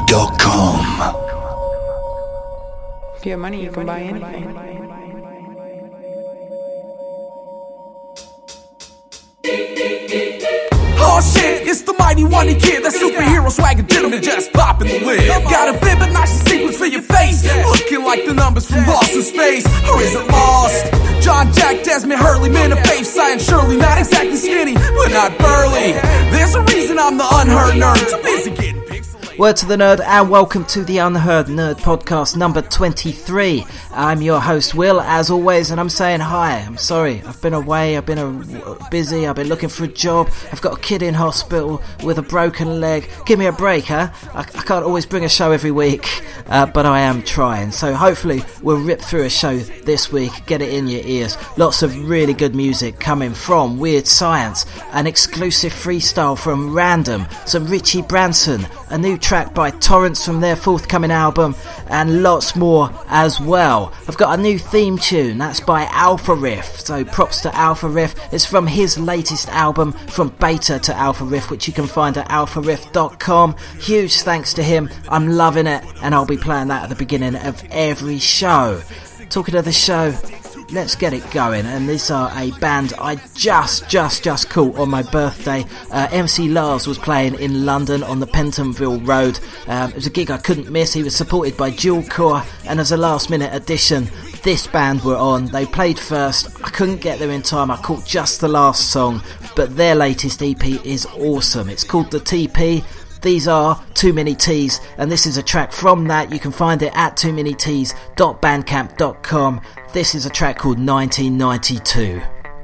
bandcamp.com. If you have money, you can buy anything. Oh shit, it's the mighty Wonder Kid. That superhero swagger gentleman just popping the lid. Got a vivid, nice sequence for your face, looking like the numbers from Lost in Space. Or is it Lost? John, Jack, Desmond, Hurley, man of faith, science, surely not exactly skinny, but not burly. There's a reason I'm the unheard nerd. Too busy getting pixelated. Word to the nerd, and welcome to the Unheard Nerd Podcast number 23. I'm your host Will, as always, and I'm saying hi. I'm sorry, I've been away, I've been busy, I've been looking for a job, I've got a kid in hospital with a broken leg. Give me a break, huh? I can't always bring a show every week, but I am trying. So hopefully we'll rip through a show this week, get it in your ears. Lots of really good music coming from Weird Science, an exclusive freestyle from Random, some Richie Branson, a new track by Torrance from their forthcoming album, and lots more as well. I've got a new theme tune, that's by Alpha Riff, so props to Alpha Riff. It's from his latest album, From Beta to Alpha Riff, which you can find at alphariff.com. Huge thanks to him, I'm loving it, and I'll be playing that at the beginning of every show. Talking of the show, let's get it going, and these are a band I just caught on my birthday. MC Lars was playing in London on the Pentonville Road. It was a gig I couldn't miss. He was supported by Dual Core, and as a last minute addition, this band were on. They played first, I couldn't get there in time, I caught just the last song, but their latest EP is awesome. It's called The TP. These are Too Many T's, and this is a track from that. You can find it at toomanytees.bandcamp.com. This is a track called 1992.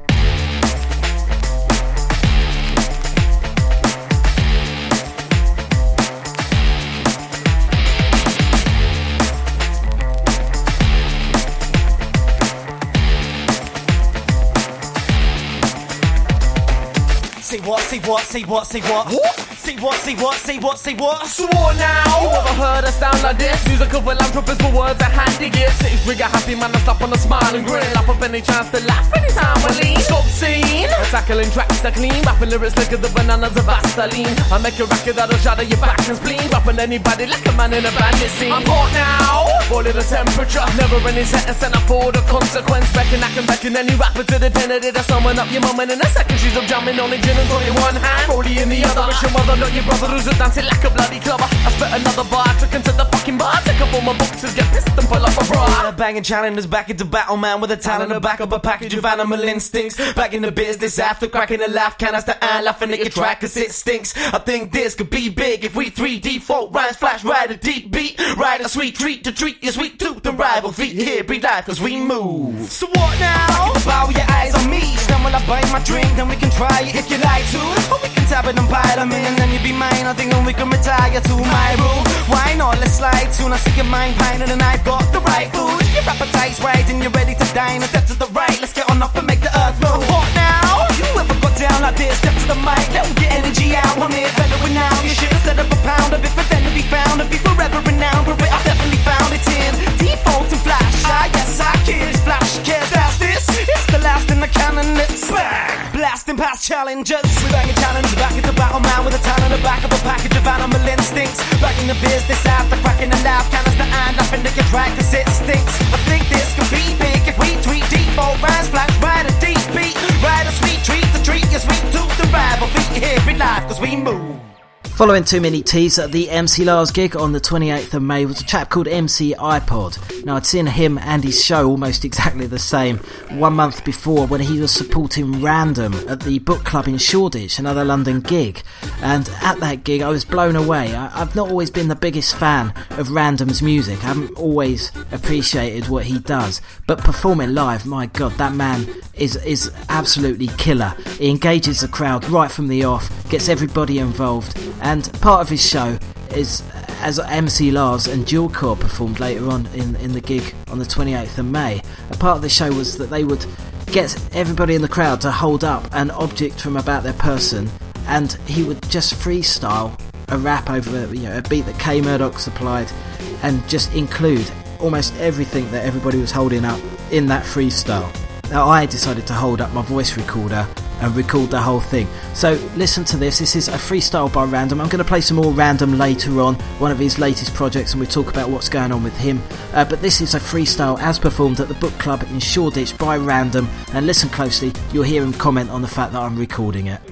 Say what? Say what? Say what? Say what? Say what? Say what? Say what? Say what? So what now? You ever heard a sound like this? Musical philanthropist for words are handy gifts. City trigger happy man and stop on a smile and grin. Laugh up any chance to laugh anytime we lean. Stop scene. Tackling tracks that clean. Rapping lyrics like the bananas of Vaseline. I make a record that'll shatter your back and spleen. Rapping anybody like a man in a bandit scene. I'm hot now. Boiling the temperature. Never any sentence and I for the consequence. Reckon I can beckon any rapper to the dinner. Did I summon up your mum and in a second she's up jamming on the gin and in one hand, Brody in the other. It's your mother, not your brother, who's a dancing like a bloody clubber. I spit another bar, took him to the fucking bar. Take up all my boxes, get pissed and pull up a bra. Banging challengers back into battle, man, with a talent to back up a package of animal instincts. Back in the business after cracking a laugh canister and laughing at your track cause it stinks. I think this could be big if we 3D folk rhymes flash, ride a deep beat, ride a sweet treat to treat your sweet tooth and rival feet. Here, breathe life cause we move. So what now? Bow your eyes on me, then when I bite my drink, then we can try it if you like to. Or we can tap it and bite them in, and then you be mine. I think we can retire to my room. Why not? Let's slide soon. I see your mind pining and I've got the right food. Your appetite's right and you're ready to dine. A step to the right, let's get on up and make the earth move. What now? You ever got down like this? Step to the mic, let get energy out. I'm here better now. You should have set up a pound of it for then to be found and be forever renowned. But I definitely found it in default and flash. Yes, I kids flash. Can't pass this. It's the last in the canon. It's back. Blasting past challenges. We banging challenges back into battle man with a talent the back of a package of animal instincts. Back in the business after cracking a laugh canister and laughing to get dragged cause it stinks. I think this could be big if we tweet default rhymes flash, ride a deep beat, ride a sweet treat to treat your sweet tooth the rival feet here in life cause we move. Following Too Many T's at the MC Lars gig on the 28th of May was a chap called MC iPod. Now I'd seen him and his show almost exactly the same 1 month before when he was supporting Random at the Book Club in Shoreditch, another London gig. And at that gig I was blown away. I've not always been the biggest fan of Random's music. I haven't always appreciated what he does. But performing live, my god, that man is absolutely killer. He engages the crowd right from the off, gets everybody involved. And part of his show is, as MC Lars and Dual Core performed later on in the gig on the 28th of May, a part of the show was that they would get everybody in the crowd to hold up an object from about their person, and he would just freestyle a rap over a beat that K Murdoch supplied, and just include almost everything that everybody was holding up in that freestyle. Now I decided to hold up my voice recorder and record the whole thing. So listen to this. This is a freestyle by Random. I'm going to play some more Random later on, one of his latest projects, and we'll talk about what's going on with him. But this is a freestyle as performed at the Book Club in Shoreditch by Random, and listen closely, you'll hear him comment on the fact that I'm recording it.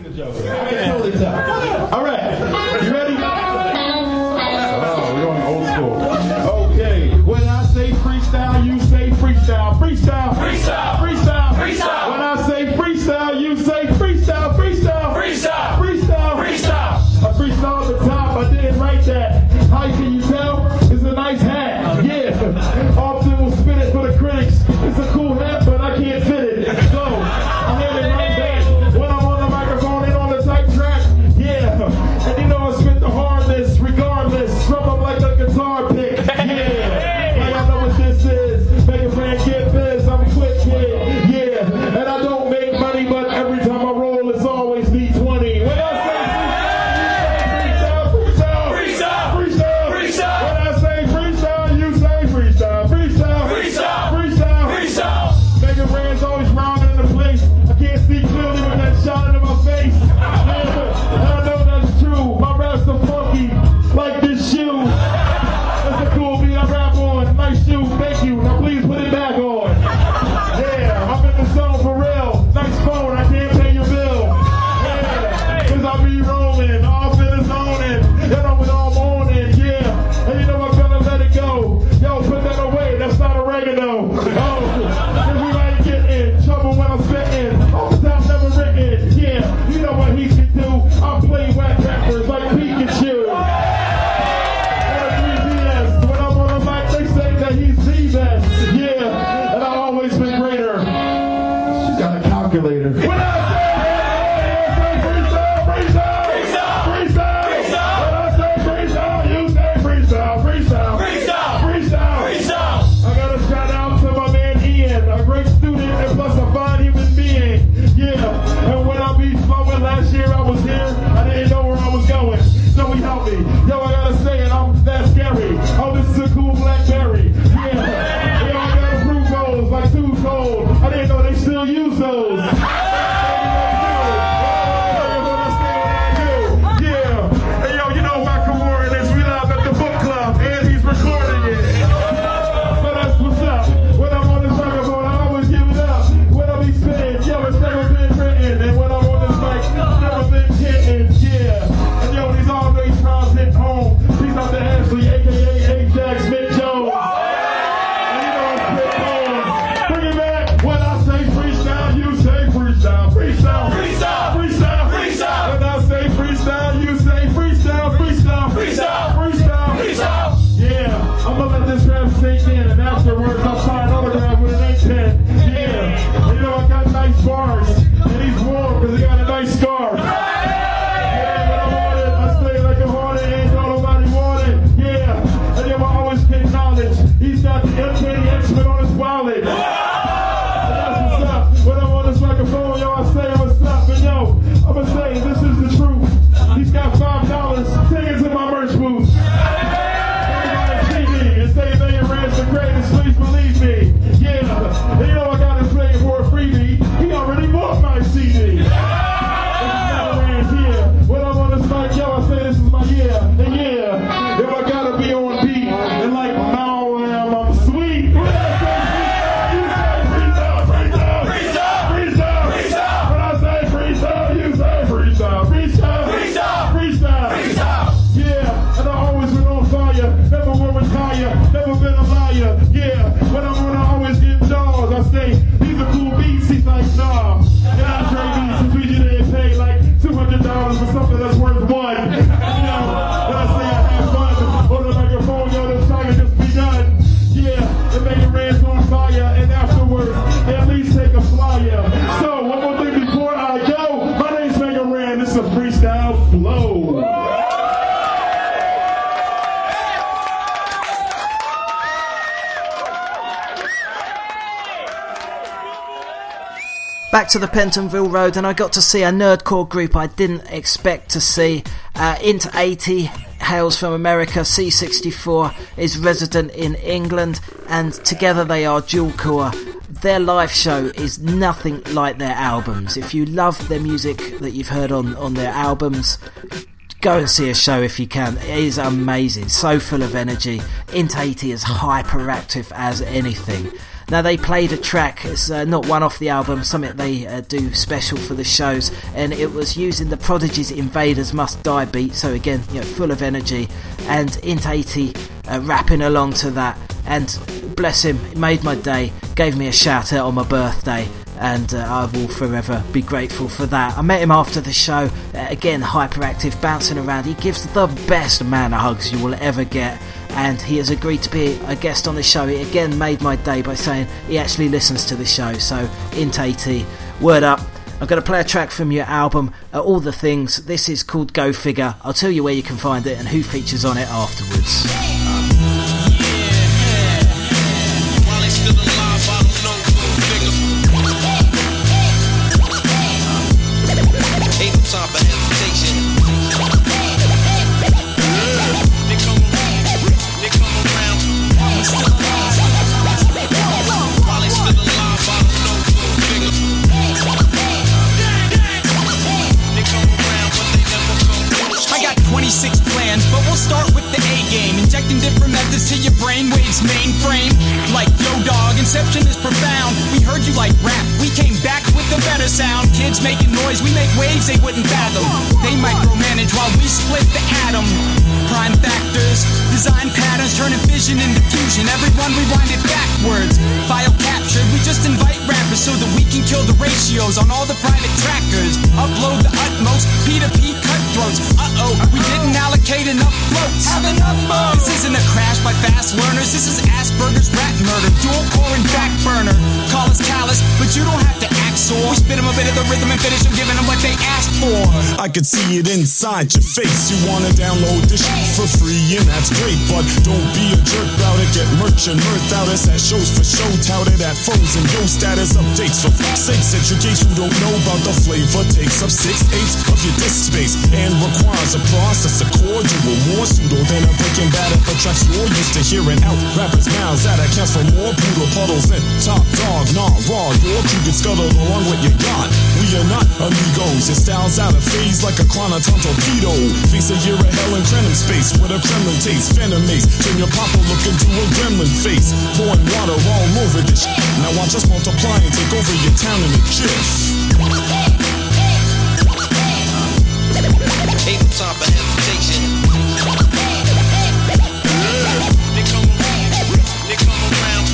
All right, you ready? Oh, we're going old school. Okay, when I say freestyle, you say freestyle. Freestyle, freestyle, freestyle, freestyle. When I say freestyle, you say freestyle, freestyle, freestyle, freestyle, freestyle. I freestyle at the top, I didn't write that. How can you tell? It's a nice hat, yeah. Often will spin it for the critics. It's a cool hat, but I can't fit it. So, I have it right back. When I'm on the microphone and on the tight track, yeah. And you know I spit the hardest, regardless. Drum up like a guitar pick, yeah. Like I know what this is. Make a friend get biz, I'm a quick kid, yeah. And I don't make money, but every time I roll, it's always D20. When I say freestyle, freestyle, freestyle, freestyle. When I say freestyle, you say freestyle, freestyle, freestyle, freestyle, freestyle. Mega Brand's always round in the place. I can't see clearly with that shot into my face. And I know that's true. My raps are funky, like this shoe. That's a cool beat I rap on. Nice shoe, thank you. Now please put it back on. Yeah, I'm in the zone for real. Nice phone, I can't pay your bill. Yeah, cause I be rolling, off in the zoning. You know what I'm on it, yeah. And you know I'm gonna let it go. Yo, put that away, that's not oregano. Oh, cause we might get in trouble when I'm spitting. All the time never written, yeah. You know what he can do. I play whack rappers like Pikachu. When I'm on the mic, they say that he's the best. Yeah, and I've always been greater. She's got a calculator. When I say freestyle, freestyle, freestyle, freestyle. When I say freestyle, you say freestyle, freestyle, freestyle, freestyle, freestyle. I gotta shout out to my man Ian, a great student and plus a fine human being. Yeah, and when I be flowing last year, I was here. I didn't know where I was going, so he helped me. Yo, I gotta say it, I'm that scary. Oh, this is a cool Blackberry. Yeah, yo, I gotta prove those like too cold. I didn't know they still use those. Yeah, and yo, you know why Kamora is. We live at the Book Club, and he's recording it. So that's what's up. When I'm on this microphone, I always give it up. When I be spitting, yo, it's never been written. And when I'm on this mic, it's never been hitting. Yeah, and yo, these always rhymes hit home. Peace out to Ashley, aka Ajax Smith Jones. And you know I'm spit home. Bring it back. When I say freestyle, you say freestyle. Freestyle, freestyle, freestyle, freestyle. When I say freestyle, you say freestyle, freestyle, freestyle, freestyle, freestyle. Yeah, I'm gonna let this rap sink in, and afterwards I'll sign autograph with an ink pen. Yeah, and you know I got nice bars, and he's warm because he got a nice scarf. Yeah, when I'm on it, I stay like a hornet, and don't nobody want it. Yeah, and yo, I always get knowledge. He's got the MK X-Men on his wallet. And that's what's up. When I'm on this microphone, yo, I say what's up, and yo, I'ma say this is the truth. He's got $5. Take it to my merch booth. Everybody see me and say they Rand's the greatest, please believe me. Yeah, and you know I got him playing for a freebie. He already bought my CD. This is not Rand's here. When I'm on this mic, yo, I say this is my year. And yeah, if I gotta be on beat, and like now I'm sweet. When I say freestyle, freestyle, freestyle, freestyle, freestyle. When I say freestyle, you say freestyle, freestyle, freestyle, freestyle, freestyle. Yeah, and I always been on fire. Never will retire. Never been a liar. Yeah, when I'm on, I always get dogs. I say these are cool beats. He's like, nah. And I trade beats since we didn't pay like $200 for something that's worth one. You know, when I say I have fun on the microphone, yo, this saga just begun. Yeah, it made the Rand's on fire, and afterwards, at least take a flyer. So, one more thing before I go. My name's Mega Rand. This is a freestyle flow. Back to the Pentonville Road, and I got to see a nerdcore group I didn't expect to see. Int 80 hails from America, C64 is resident in England, and together they are dual core. their live show is nothing like their albums. If you love their music that you've heard on their albums, go and see a show if you can. It is amazing, so full of energy. Int 80 is hyperactive as anything. Now, they played a track, it's not one off the album, something they do special for the shows, and it was using the Prodigy's Invaders Must Die beat, so again, full of energy, and Int 80 rapping along to that, and bless him, it made my day, gave me a shout out on my birthday, and I will forever be grateful for that. I met him after the show, again hyperactive, bouncing around. He gives the best man hugs you will ever get, and he has agreed to be a guest on the show. It again made my day by saying he actually listens to the show. So Int 80, word up. I'm going to play a track from your album, All the Things. This is called Go Figure. I'll tell you where you can find it and who features on it afterwards. Time for hesitation. They come around. While they still alive, I don't know. Bigger. They come around, but they never come close. I got 26 plans, but we'll start with the A game. Injecting different methods to your brainwaves mainframe. Like yo dog, inception is profound. We heard you like rap, we came back with a better sound. Kids making noise, we make waves they wouldn't fathom. They micromanage while we split the atom. Prime factors, design patterns, turning vision into fusion. Everyone rewind it backwards. File captured, we just invite rappers so that we can kill the ratios on all the private trackers. Upload the utmost, P2P cutthroats. Uh-oh, we didn't allocate enough floats. Have enough mode. This isn't a crash by fast learners, this is Asperger's rat murder. Dual core and back burner. Call us callous, but you don't have to act sore. We spit them a bit of the rhythm and finish them, giving them what they asked for. I could see it inside your face. You wanna download this shit for free, and that's great, but don't be a jerk about it. Get merch and mirth out us at shows for show, touted at phones and yo status updates. For fuck's sakes, educate who don't know about the flavor. Takes up 6/8 of your disk space and requires a processor core. Dual more pseudo than a Breaking Bad if tracks you're used to hearing out rappers' mouths. That accounts for more poodle puddles than Top Dog. Nah, raw, your crew gets scuttled along with your yacht. We are not amigos. Your style's out of phase like a Chronoton torpedo. Face a year of hell in Krenim space with a Kremlin taste. Venom mace, turn your papa look into a gremlin face. Pouring water all over this shit. Now watch us multiply and take over your town in a jiff. Ain't no time for hesitation. They come around.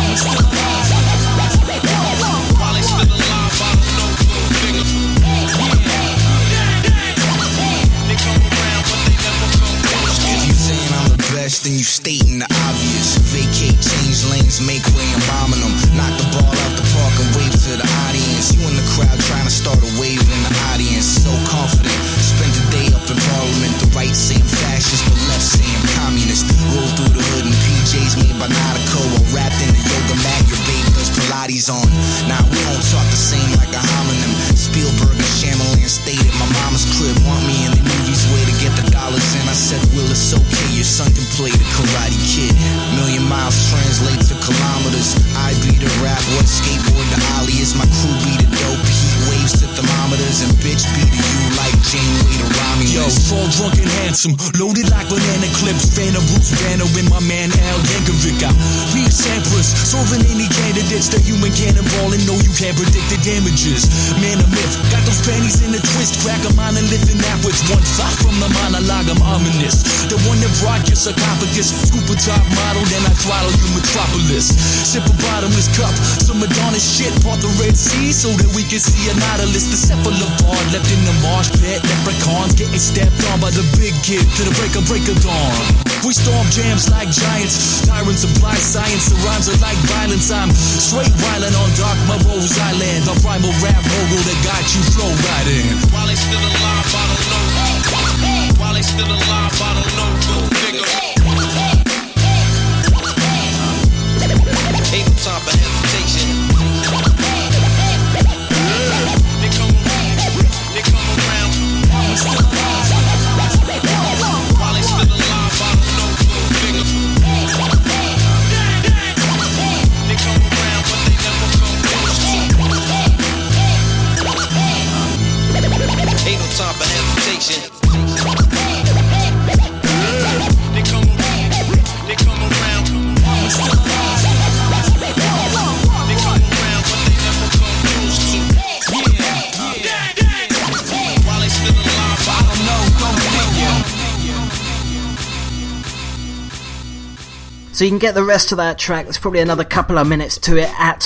While they still alive, I don't know. Bigger. They come around, but they never come close. If you saying I'm the best, then you stating the obvious. Vacate, change lanes, make way, I'm bombing them. Knock the ball out the park and wave to the audience. You in the crowd trying to start a wave in the audience. So confident, spent the day up in Parliament. The right saying fascist, the left saying communist. Roll through the hood in PJs made by Nautico. Or wrapped in the yoga mat, your babe does Pilates on. Now we don't talk the same like a homonym. Spielberg and Shyamalan stayed at my mama's crib. Want me in the movies, way to get the dollars in. I said, Will, it's okay, your son can play the Karate Kid. Million miles translate to kilometers. I be the rap, what skateboard the ollie is. My crew be the dope, heat waves to thermometers. And bitch be the you like Janeway to Romulus. Yo, fall drunk and handsome, loaded like banana clips. Fan of Bruce Banner with my man Al Yankovic. I be a Sampras, solving any candidates. The human cannonball and know you can't predict the damages. Man of myth, got those panties in a twist. Crack a mine and living that with 1 5 from the monologue. I'm ominous, the one that brought your sarcophagus. Scoop a top model, then I throttle you metropolis. Sip a bottomless cup, some Madonna shit. Part the Red Sea so that we can see a Nautilus. The cephalopod left in the marsh pit. Leprechauns getting stepped on by the big kid to the break of dawn. We storm jams like giants. Tyrants apply science, the rhymes are like violence. I'm straight violent on Dark Morose Island. A primal rap mogul that got you flow riding. While they still alive, I don't know. While they still alive, I don't know. Go figure. Ain't no time for hesitation. They come around. While they still alive, I don't know. Go figure. They come around, but they never come time for hesitation. They come around. They come around, but they never come close to. While they still alive, I don't know. So you can get the rest of that track, there's probably another couple of minutes to it, at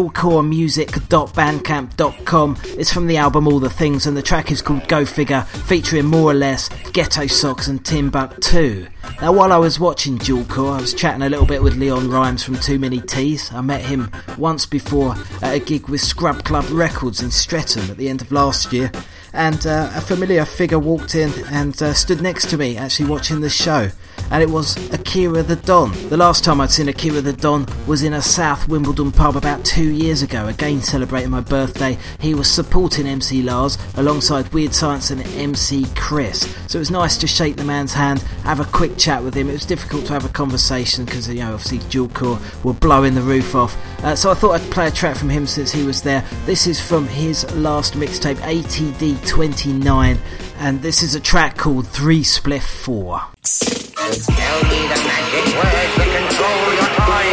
dualcoremusic.bandcamp.com. It's from the album All the Things, and the track is called Go Figure, featuring more or less Ghetto Socks and Timbuktu. Now, while I was watching Dual Core, I was chatting a little bit with Leon Rhymes from Too Many T's. I met him once before at a gig with Scrub Club Records in Streatham at the end of last year, and a familiar figure walked in and stood next to me actually watching the show. And it was Akira the Don. The last time I'd seen Akira the Don was in a South Wimbledon pub about 2 years ago, again celebrating my birthday. He was supporting MC Lars alongside Weird Science and MC Chris. So it was nice to shake the man's hand, have a quick chat with him. It was difficult to have a conversation because, you know, obviously Dual Core were blowing the roof off. So I thought I'd play a track from him since he was there. This is from his last mixtape, ATD 29, and this is a track called 3 Spliff 4. Tell me the magic word to control your toy.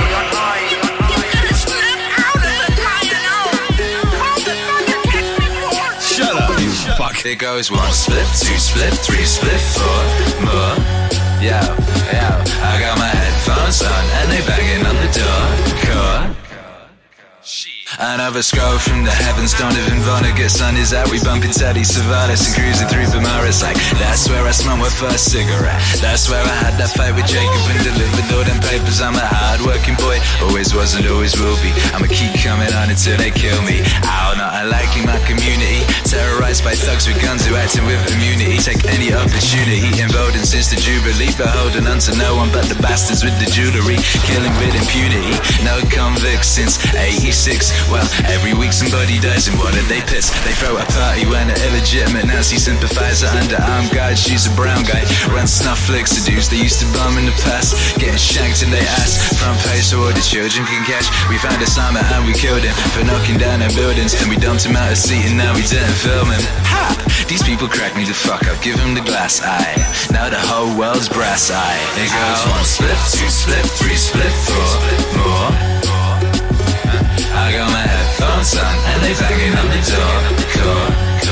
Shut up, you fuck. It goes 1 spliff, 2 spliff, 3 spliff, 4 more. Yo, I got my headphones on and they banging on the door. Core. Another scroll from the heavens, Donovan Vonnegut, sun is out, we bumping Teddy Savalas and cruising through Bamaris like, that's where I smoked my first cigarette, that's where I had that fight with Jacob and delivered all them papers. I'm a hard-working boy, always was and always will be, I'ma keep coming on until they kill me. Ow, not unliking my community, terrorized by thugs with guns who acting with immunity, take any opportunity, emboldened since the Jubilee, but holding on to no one but the bastards with the jewelry, killing with impunity, no convicts since 86. Well, every week somebody dies and what did they piss? They throw a party when an illegitimate Nazi sympathizer under armed guard, she's a brown guy, runs snuff flicks to dudes they used to bomb in the past, getting shanked in their ass, front page so all the children can catch. We found Osama and we killed him for knocking down our buildings, and we dumped him out of seat and now we didn't film him. Ha! These people crack me the fuck up, give him the glass eye, now the whole world's brass eye. It goes 1 spliff, 2 spliff, 3 spliff, 4 more. I got my headphones on and they banging on the door. Core.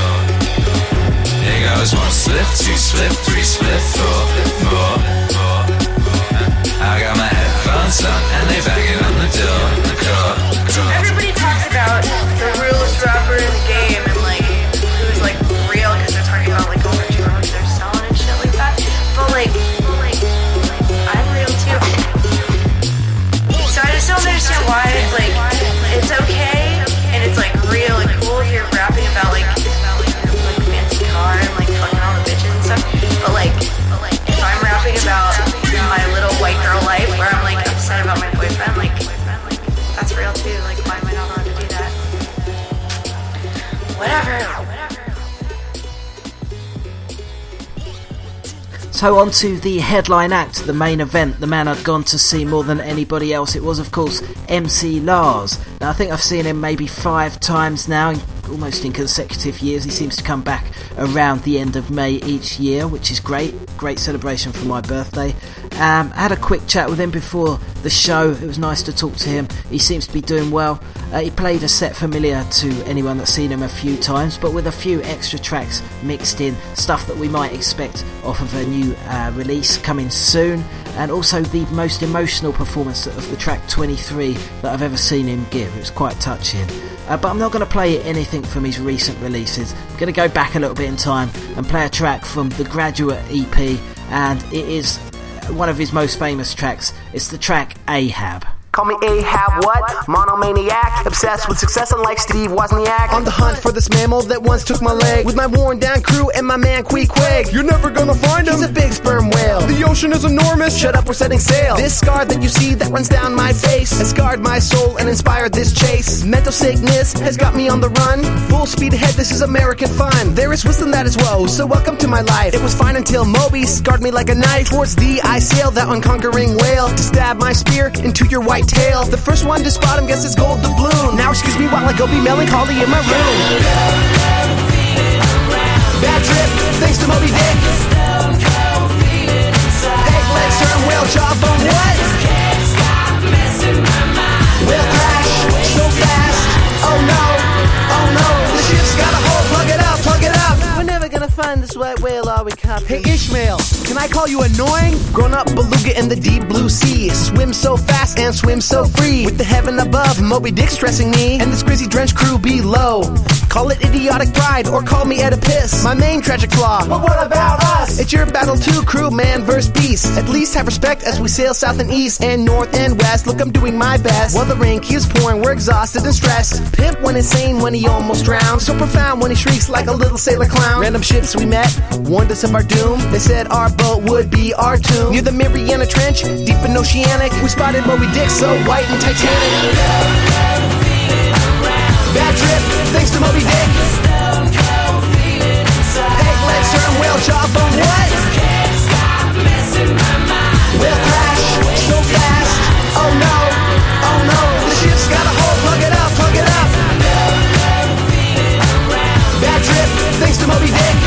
It goes 1 spliff, 2 spliff, 3 spliff, 4 more. I got my headphones on and they banging on the door. Core. Everybody talks about the realest rapper in the game and like who's like real because they're talking about like all the drugs they're selling and shit like that. But like I'm real too. So I just don't understand why like it's okay and it's like real and cool if you're rapping about like fancy car and like fucking all the bitches and stuff. But like if I'm rapping about my little white girl life where I'm like upset about my boyfriend, like that's real too. Like why am I not allowed to do that? Whatever. So on to the headline act, the main event, the man I'd gone to see more than anybody else. It was, of course, MC Lars. Now, I think I've seen him maybe 5 times now, almost in consecutive years. He seems to come back around the end of May each year, which is great. Great celebration for my birthday. I had a quick chat with him before the show. It was nice to talk to him. He seems to be doing well. He played a set familiar to anyone that's seen him a few times, but with a few extra tracks mixed in, stuff that we might expect off of a new release coming soon, and also the most emotional performance of the track 23 that I've ever seen him give. It was quite touching. But I'm not going to play anything from his recent releases. I'm going to go back a little bit in time and play a track from the Graduate EP, and it is one of his most famous tracks. It's the track Ahab. Call me Ahab, what? Monomaniac, obsessed with success unlike Steve Wozniak. On the hunt for this mammal that once took my leg, with my worn down crew and my man Queequeg. You're never gonna find him. He's a big sperm whale. The ocean is enormous. Shut up, we're setting sail. This scar that you see that runs down my face has scarred my soul and inspired this chase. Mental sickness has got me on the run. Full speed ahead, this is American fun. There is wisdom that is woe, so welcome to my life. It was fine until Moby scarred me like a knife. Towards thee I sail, that unconquering whale, to stab my spear into your white tail. The first one to spot him gets his gold doubloon. Now excuse me while I go be melancholy in my room. Bad trip, thanks to Moby Dick. Peg legs turn whale jawbone, what? Whale crash, so fast. Oh no, the ship's got a hole, plug it up. We're never gonna find this white whale, are we, Captain? Hey Ishmael, can I call you annoying? Grown up beluga in the deep blue sea, swim so fast and swim so free. With the heaven above, Moby Dick stressing me, and this crazy drenched crew below. Call it idiotic pride, or call me Oedipus, my main tragic flaw. But what about us? It's your battle too, crew, man versus beast. At least have respect as we sail south and east, and north and west. Look, I'm doing my best. While the rain keeps pouring, we're exhausted and stressed. Pimp when insane, when he almost drowns. So profound when he shrieks like a little sailor clown. Random ships we met warned us of our doom. They said our boat would be our tomb. Near the Mariana Trench, deep in Oceanic, we spotted Moby Dick so white and Titanic. Bad trip, thanks to Moby Dick. Peg legs turn whale jawbone, what? Whale crash, so fast. Oh no, the ship's got a hole, plug it up. Bad trip, thanks to Moby Dick.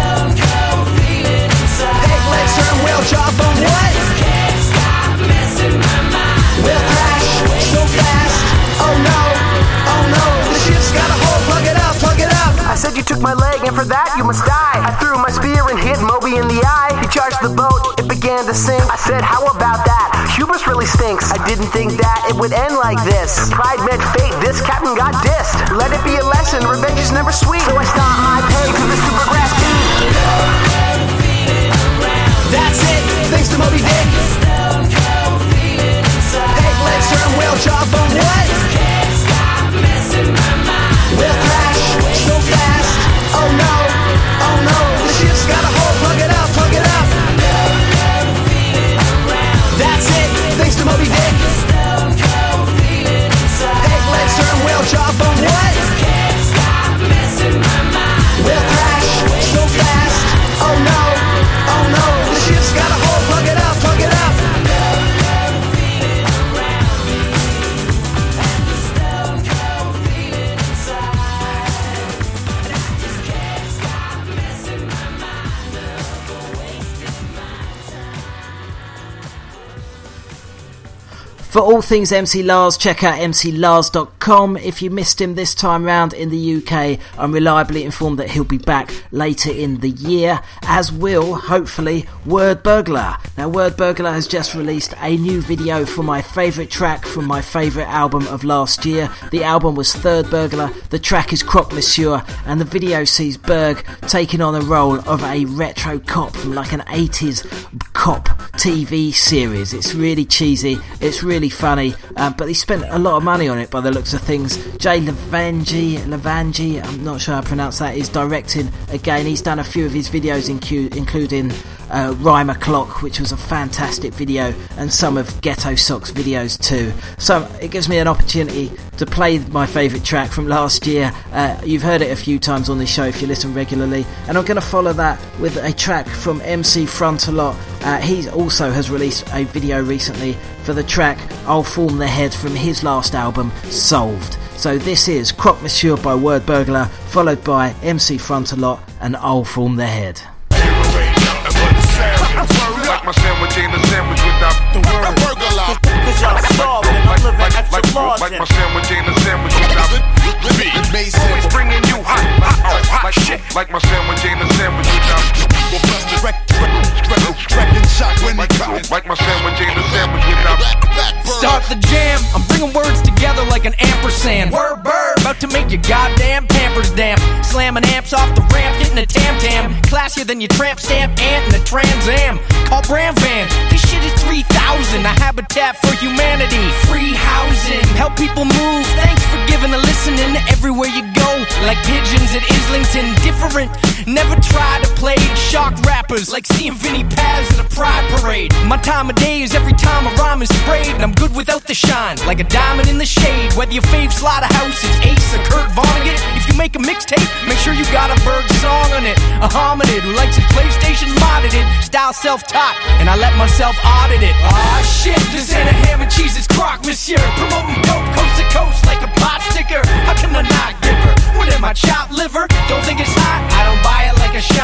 Peg legs turn whale jawbone, what? Whale crash, so fast. Oh no, the ship's got a hole, plug it up. I said you took my leg and for that you must die. I threw my spear and hit Moby in the eye. He charged the boat, it began to sink. I said, how about that? Hubris really stinks. I didn't think that it would end like this. Pride met fate, this captain got dissed. Let it be a lesson, revenge is never sweet. So I stomped my peg to the super grass beat. That's it, thanks to Moby Dick. Peg legs turn whale jawbone, what? Whale crash, so fast. Oh no, the ship's got a hole, plug it up. That's it, thanks to Moby Dick. Peg legs turn whale jawbone, what? Whale crash, so fast. Oh no, the ship's got a hole, plug it up. For all things MC Lars, check out mclars.com. If you missed him this time round in the UK, I'm reliably informed that he'll be back later in the year, as will, hopefully, Word Burglar. Now, Word Burglar has just released a new video for my favourite track from my favourite album of last year. The album was Third Burglar, the track is Croque Monsieur, and the video sees Berg taking on the role of a retro cop from like an 80s cop TV series. It's really cheesy, it's really funny, but he spent a lot of money on it by the looks of things. Jay Levangie, I'm not sure how to pronounce that, is directing again. He's done a few of his videos including Rhyme O'Clock, which was a fantastic video, and some of Ghetto Sock's videos too. So it gives me an opportunity to play my favourite track from last year. You've heard it a few times on this show if you listen regularly, and I'm going to follow that with a track from MC Frontalot. He also has released a video recently for the track I'll Form the Head from his last album, Solved. So this is Croque Monsieur by Word Burglar, followed by MC Frontalot and I'll Form the Head. Like my sandwich ain't a sandwich without the word burglar. Cause y'all starving, I'm living extra large. Like my sandwich ain't a sandwich without the beat. Always bringing you hot shit. Like my sandwich ain't a sandwich without like my sandwich ain't a sandwich without. Start the jam, I'm bringing words together like an ampersand. Word bird, about to make your goddamn Pampers damp. Slamming amps off the ramp, getting a tam-tam. Classier than your tramp stamp ant in a Trans Am. Call Bram Van, this shit is 3,000. A habitat for humanity, free housing. Help people move, thanks for giving a listening. Everywhere you go, like pigeons at Islington. Different, never try to play shock rappers. Like seeing Vinnie Paz at a pride parade. My time of day is every time a rhyme is sprayed. And I'm good without the shine, like a diamond in the shade. Whether your fave Slaughterhouse is Ace or Kurt Vonnegut, if you make a mixtape, make sure you got a Berg song on it. A hominid who likes his PlayStation modded it. Style self-taught, and I let myself audit it. Aw shit, this ain't a ham and cheese, it's Croque Monsieur. Promoting dope coast to coast like a pot sticker. How can I not give her? What am I, chopped liver? Don't think it's hot, I don't buy it like a shot.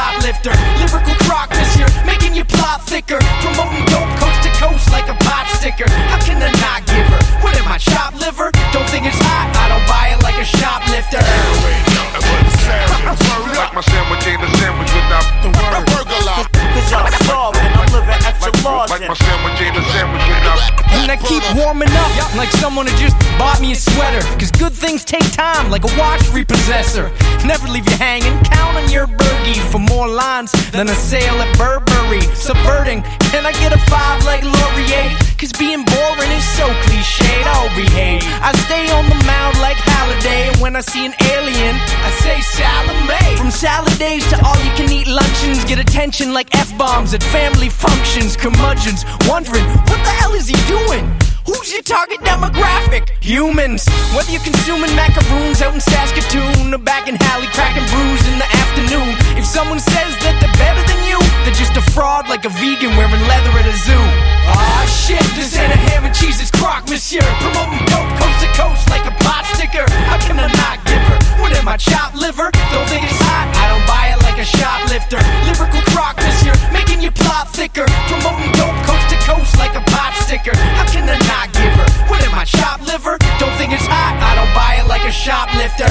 like someone had just bought me a sweater. Cause good things take time, like a watch repossessor. Never leave you hanging, count on your burgie for more lines than a sale at Burberry. Subverting, can I get a 5 like Laurier? Cause being boring is so cliched, I'll behave. I stay on the mound like Halliday, and when I see an alien, I say Salome. From salad days to all-you-can-eat luncheons, get attention like F-bombs at family functions. Curmudgeons wondering, what the hell is he doing? Who's your target demographic? Humans. Whether you're consuming macaroons out in Saskatoon or back in Halley cracking brews in the afternoon. If someone says that they're better than you, they're just a fraud like a vegan wearing leather at a zoo. Aw shit, this ain't a ham and cheese, it's crock, monsieur. Promoting dope coast to coast like a pot sticker. How can I not give her? What am I, chopped liver? Don't think it's hot? I don't buy it like a shoplifter. Lyrical crock, monsieur, making your plot thicker. Promoting dope coast to coast like a pot sticker. How can I not give her? What am I, chopped liver? Don't think it's hot? I don't buy it like a shoplifter.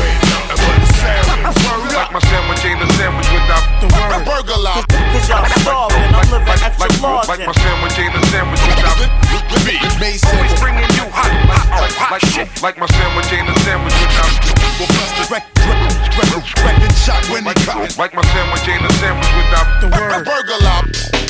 Like my sandwich ain't a sandwich without the word burger lot. Cause y'all starving, I'm living extra large. Like my sandwich ain't a sandwich without me. Always bringing you hot. Like my sandwich ain't a sandwich without record shot when he cut. Like my sandwich ain't a sandwich without the word burger lot.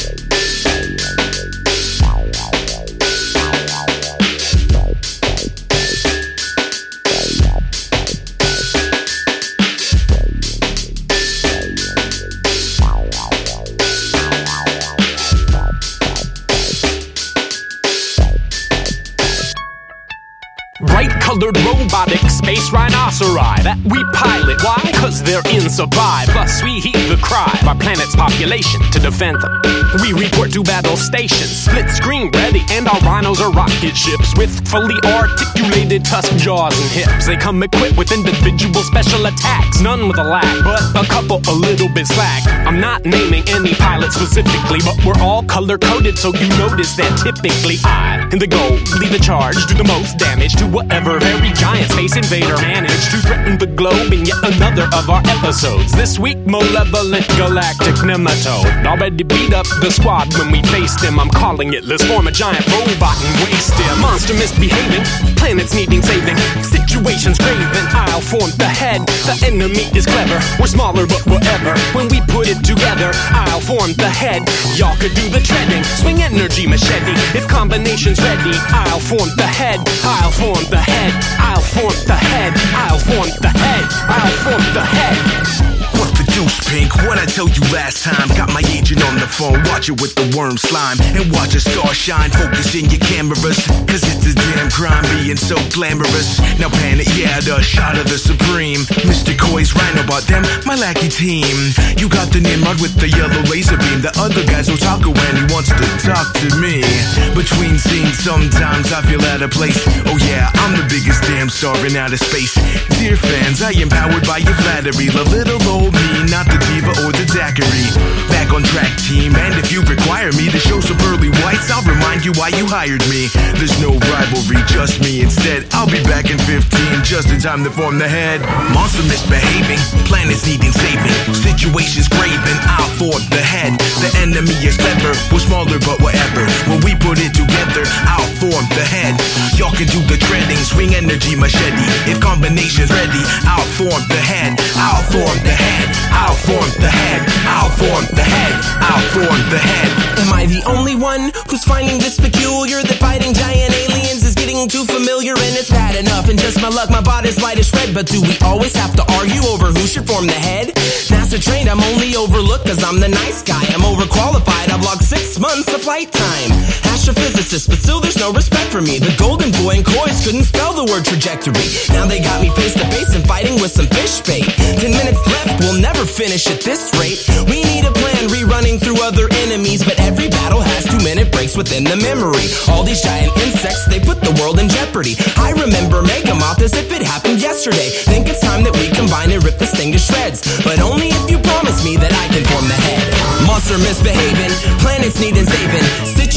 Bright-colored robotic space rhinoceri that we pilot. Why? Cause they're in survive. Plus we heed the cry of our planet's population to defend them. We report to battle stations, split screen ready, and our rhinos are rocket ships with fully articulated tusk jaws and hips. They come equipped with individual special attacks, none with a lag, but a couple a little bit slack. I'm not naming any pilot specifically, but we're all color-coded, so you notice that typically I, in the goal, lead the charge, do the most damage to whatever very giant space invader managed to threaten the globe in yet another of our episodes. This week, malevolent galactic nematode already beat up the squad when we faced him. I'm calling it, let's form a giant robot and waste him. Monster misbehaving, planets needing saving, situations graven, I'll form the head. The enemy is clever, we're smaller but whatever. When we put it together, I'll form the head. Y'all could do the treading, swing energy machete. If combination's ready, I'll form the head. I'll form the head, I'll form the head, I'll form the head, I'll form the head. What the deuce, Pink? What I tell you last time? Got my agent on the phone, watch it with the worm slime. And watch a star shine, focus in your cameras. Cause it's a damn crime being so glamorous. Now pan it, yeah, the shot of the supreme. Mr. Coy's rhino bought them, my lackey team. You got the Nimrod with the yellow laser beam. The other guys will talk when he wants to talk to me. Between scenes, sometimes I feel out of place. Oh yeah, I'm the biggest damn star in outer space. Dear fans, I am powered by your flattery. The little old me, not the diva or the daiquiri. Back on track, team, and if you require me to show some pearly whites, I'll remind you why you hired me. There's no rivalry, just me instead. I'll be back in 15, just in time to form the head. Monster misbehaving, planets needing saving, situations graven, I'll form the head. The enemy is clever, we're smaller but whatever. When we put it together, I'll form the head. Y'all can do the treading, swing energy machete. If combination's ready, I'll form the head. I'll form the head, I'll form the head, I'll form the head, I'll form the head. Am I the only one who's finding this peculiar? That fighting giant aliens is getting too familiar, and it's bad enough. And just my luck, my body's light as shred. But do we always have to argue over who should form the head? NASA trained, I'm only overlooked cause I'm the nice guy. I'm overqualified, I've logged 6 months of flight time. Astrophysicist, but still there's no respect for me. The golden boy and Coys couldn't spell the word trajectory. Now they got me face to face and fighting with some fish bait. 10 minutes left, we'll never finish at this rate. We need a plan, rerunning through other enemies, but every battle has 2-minute breaks within the memory. All these giant insects, they put the world in jeopardy. I remember Megamoth as if it happened yesterday. Think it's time that we combine and rip this thing to shreds, but only if you promise me that I can form the head. Monster misbehaving, planets needing saving,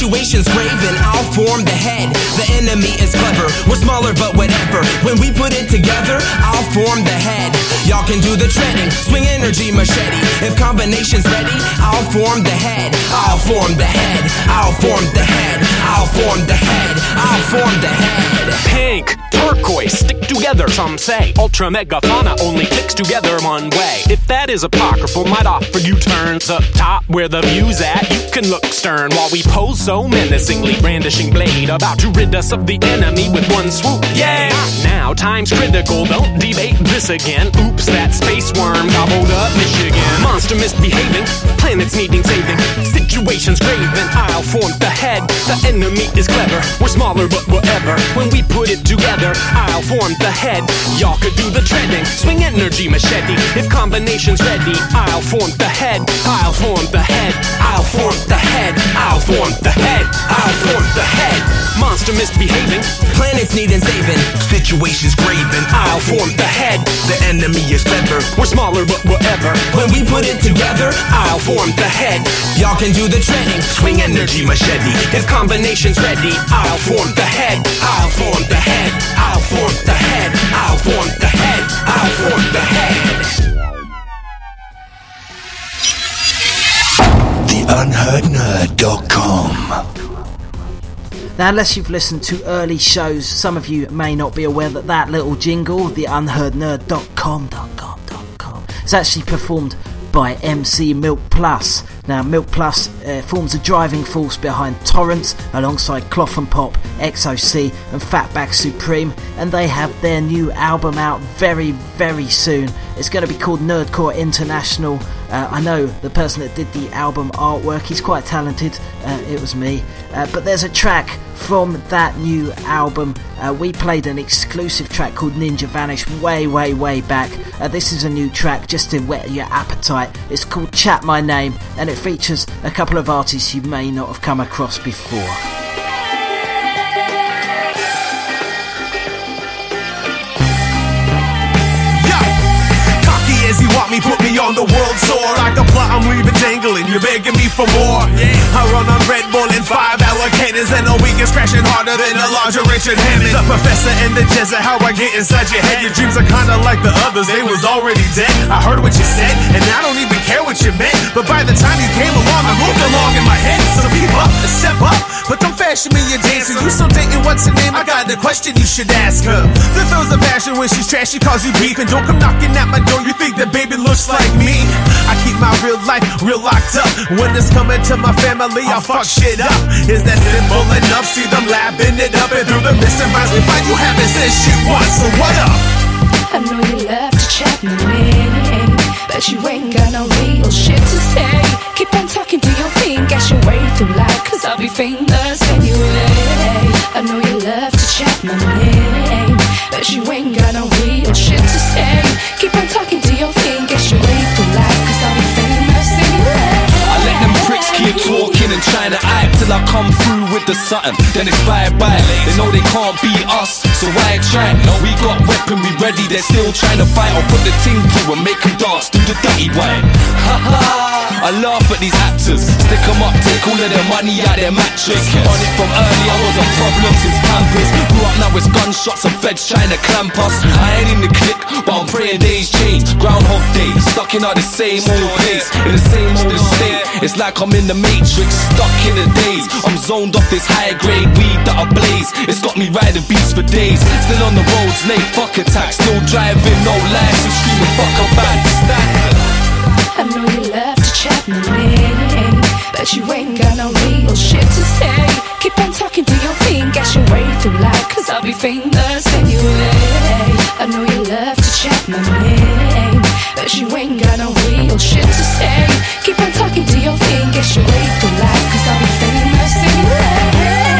situation's grave and I'll form the head. The enemy is clever, we're smaller but whatever. When we put it together, I'll form the head. Y'all can do the treading, swing energy machete. If combination's ready, I'll form the head. I'll form the head. I'll form the head. I'll form the head. I'll form the head. Pink, turquoise, stick together, some say. Ultra mega fauna only clicks together one way. If that is apocryphal, might offer you turns up top where the view's at. You can look stern while we pose so menacingly, brandishing blade, about to rid us of the enemy with one swoop. Yeah! Now time's critical, don't debate this again. Oops, that space worm gobbled up Michigan. Monster misbehaving, planets needing saving. Situation's graven, I'll form the head. The enemy is clever, we're smaller but whatever. When we put it together, I'll form the head. Y'all could do the treading, swing energy machete. If combination's ready, I'll form the head. I'll form the head. I'll form the head. I'll form the head. I'll form the head. Monster misbehaving, planets needing saving. Situation's graven, I'll form the head. The enemy is clever, we're smaller but whatever. When we put it together, I'll form the head. Y'all can do the treading, swing energy machete. If combination's ready, I'll form the head. I'll form the head. I'll form the head. I'll form the head. I'll form the head. TheUnheardNerd.com. Now, unless you've listened to early shows, some of you may not be aware that that little jingle, TheUnheardNerd.com, is actually performed by MC Milk Plus. Now, Milk Plus forms a driving force behind Torrents alongside Cloth and Pop, XOC and Fatback Supreme, and they have their new album out very, very soon. It's going to be called Nerdcore International. I know the person that did the album artwork, he's quite talented, it was me, but there's a track from that new album. We played an exclusive track called Ninja Vanish way back. This is a new track just to whet your appetite. It's called Chat My Name, and it features a couple of artists you may not have come across before. He want me, put me on the world tour. Like a plot, I'm leaving dangling. You're begging me for more. I run on Red Bull and 5-hour cannons, and a week is crashing harder than a larger Richard Hammond. The professor and the Jezza, how I get inside your head. Your dreams are kinda like the others, they was already dead. I heard what you said, and I don't even care what you meant. But by the time you came along, I moved along in my head. So keep up and step up, but don't fashion me your dancing. You still dating, what's her name? I got the question you should ask her. The throws the passion when she's trash, she calls you beef. And don't come knocking at my door, you think that baby looks like me. I keep my real life real locked up. When it's coming to my family, I'll fuck shit up. Is that simple enough? See them lapping it up, and through the missing rhymes we find you haven't said shit once. So what up? I know you love to chat my name, but you ain't got no real shit to say. Keep on talking to your thing, get your way through life, cause I'll be famous anyway. I know you love to chat my name, but you ain't got no real shit to say. Keep on talking to your thing, get your way through life, cause I'll be famous anyway. I let them pricks keep talking and trying to hype till I come through with the something, then it's bye-bye. They know they can't beat us, so why try? No, we got weaponry ready, they're still trying to fight. I'll put the ting to and make them dance, do the dirty white. Ha ha! I laugh at these actors, stick them up, take all of their money out their mattress. On it from early, I was a problem since Pampers. Grew up now it's gunshots and feds trying to clamp us. I ain't in the clique, but I'm praying days change. Groundhog Day, stuck in all the same old place, in the same old estate. It's like I'm in the Matrix, stuck in the days. I'm zoned off this high grade weed that I blaze. It's got me riding beats for days. Still on the roads, late fuck attack. Still driving, no license, screaming fuck a bad stand. I know you love to chat my name, but you ain't got no real shit to say. Keep on talking to your thing, get your way through life, cause I'll be famous anyway. I know you love to chat my name, but you ain't got no real shit to say. Keep on talking to your thing, get your way through life, cause I'll be famous anyway.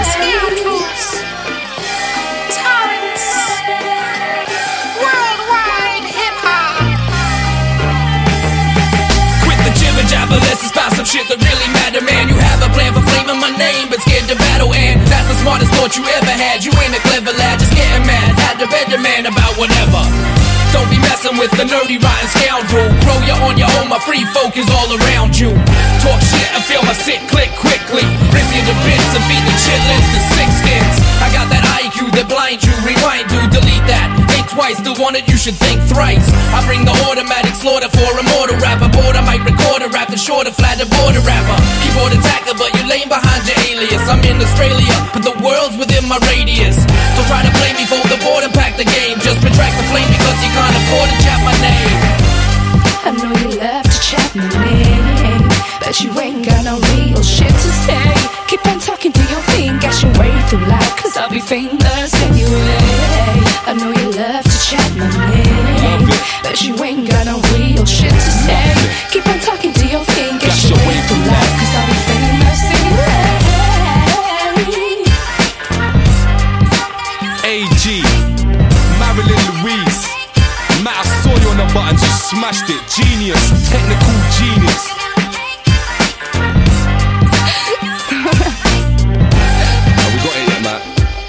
Jabber, let's spot some shit that really matter, man. You have a plan for flaming my name, but scared to battle, and that's the smartest thought you ever had. You ain't a clever lad, just getting mad. Had to bed the man about whatever. don't be messing with the nerdy rotten scoundrel. Grow you on your own, my free folk is all around you. Talk shit and feel my sick click quickly. Rip you to bits and beat the chitlins to 6 skins. I got that IQ that blinds you. Rewind, dude, delete that. Think twice, still want it, you should think thrice. I bring the automatic slaughter for a mortal rapper. Bored, I might record a rap, the shorter, flatter border rapper. Keyboard attacker, but you're lame behind your alias. I'm in Australia, but the world's within my radius. Don't try to play me, fold the board and pack the game. Just retract the flame because you can't afford to chat my name. I know you love to chat my name, but you ain't got no real shit to say. Keep on talking to your thing, got your way through life, cause I'll be famous anyway. I know you love to chat my name, but you ain't got no real shit to say. Keep on talking to your thing, got your way through life, cause I'll be famous anyway. AG, Marilyn Louise, Matt, I saw you on the buttons, you smashed it. Genius, technical genius. Oh, we got it yet, Matt.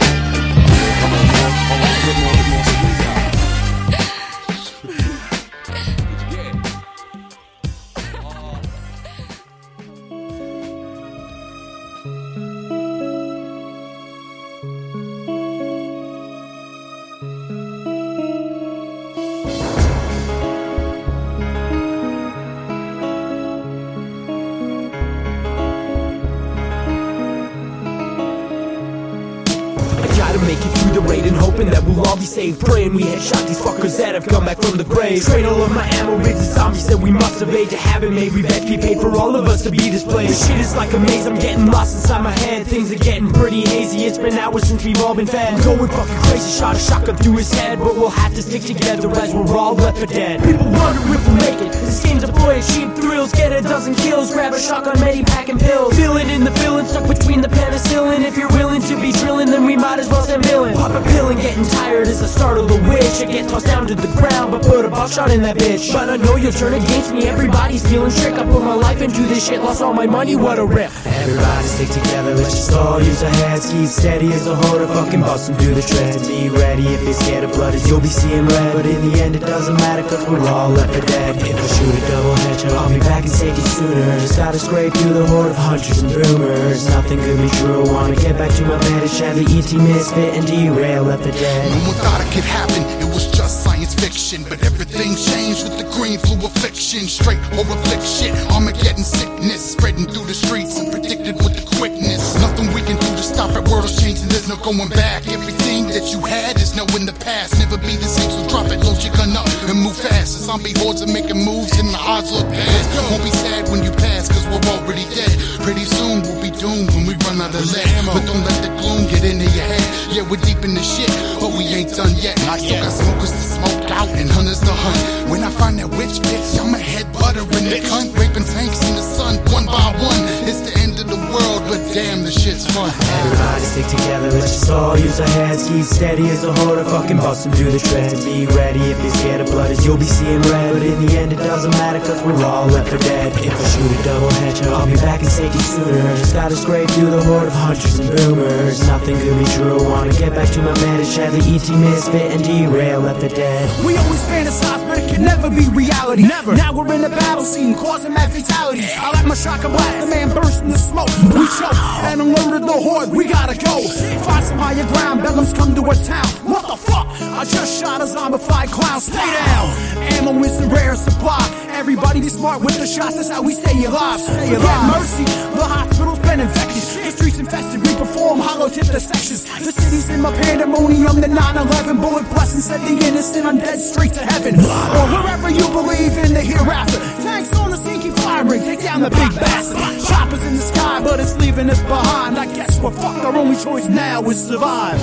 Make it through the raid and hoping that we'll all be saved. Praying we headshot these fuckers that have come back from the grave. Train all of my ammo rigs and zombies that we must evade. To have it made, we bet be paid for all of us to be displayed. This shit is like a maze, I'm getting lost inside my head. Things are getting pretty hazy, it's been hours since we've all been fed. Going fucking crazy, shot a shotgun through his head. But we'll have to stick together as we're all left for dead. People wonder if we'll make it. This game's a boy of cheap thrills. Get a dozen kills, grab a shotgun, medi packing pills. Feeling in the feeling, stuck between the penicillin. If you're willing to be drilling, then we might as well send milling. Pop a pill and getting tired is the start of the witch. I get tossed down to the ground, but put a ball shot in that bitch. But I know you'll turn against me, everybody's feeling trick. I put my life into this shit, lost all my money, what a rip. Everybody stick together, let's just all use our heads. Keep steady as a holder, fucking bust them through the treads. Be ready if you're scared of blood, as you'll be seeing red. But in the end it doesn't matter, cause we're all left for dead. If I shoot a double headshot, I'll be back in safety sooner. Just gotta scrape through the horde of hunters and boomers. Nothing could be true, wanna get back to my bed and share the ET misfit and derail left for dead. No one thought it could happen, it was just science fiction. But everything changed with the green flu affliction. Straight horror flick shit, Armageddon sickness spreading through the streets and predicted with the quickness. Nothing we can do to stop it, world is changing, there's no going back. Everything that you had is now in the past, never be the same, so drop it, load your gun up and move fast. The zombie hordes are making moves and the odds look bad. Won't be sad when you pass, cause we're already dead. Pretty soon we'll be doomed when we run out of lead. But don't let the gloom get into your head. Yeah, we're deep in the shit, but we ain't done yet. I still got smokers to smoke out and hunters to hunt. When I find that witch bitch, I'ma head butter in the cunt. Raping tanks in the sun, one by one. It's the end of the world, but damn, the shit's fun. Everybody stick together, let's just all use our heads. Keep steady as a holder, fucking bust them through the treads. Be ready if you're scared of blood, as you'll be seeing red. But in the end it doesn't matter, cause we're all left for dead. If I shoot a double headshot, I'll be back in safety sooner. Just gotta scrape through the horde of hunters and boomers. Nothing could be true, wanna get back to my man and share the ET misfit and derail left for dead. We always fantasize, but it can never be reality. Never. Now we're in the battle scene, causing mad fatalities. I like my shotgun blast, the man burst in the smoke. We choke and alerted the horde, we gotta go. Find some higher ground, Bellums come to a town. What the fuck? I just shot a zombified clown, stay down. Ammo is in rare supply. Everybody be smart with the shots, that's how we stay alive. Stay alive. Mercy, the hospital's been infected. The streets infested, we perform hollow tip dissections. The city's in my pandemonium, the 9/11 bullet blessings send the innocent undead straight to heaven. Or wherever you believe in the hereafter. Tanks on the scene, keep firing, take down the big bastard. Choppers in the sky, but it's leaving us behind. I guess we're fucked, our only choice now is survive.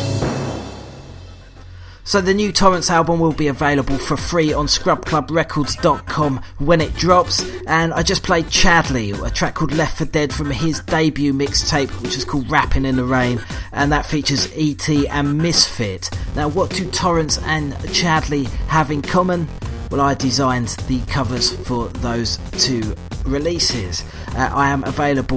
So the new Torrance album will be available for free on scrubclubrecords.com when it drops, and I just played Chadley, a track called Left for Dead from his debut mixtape, which is called Rapping in the Rain, and that features E.T. and Misfit. Now, what do Torrance and Chadley have in common? Well, I designed the covers for those two releases. I am available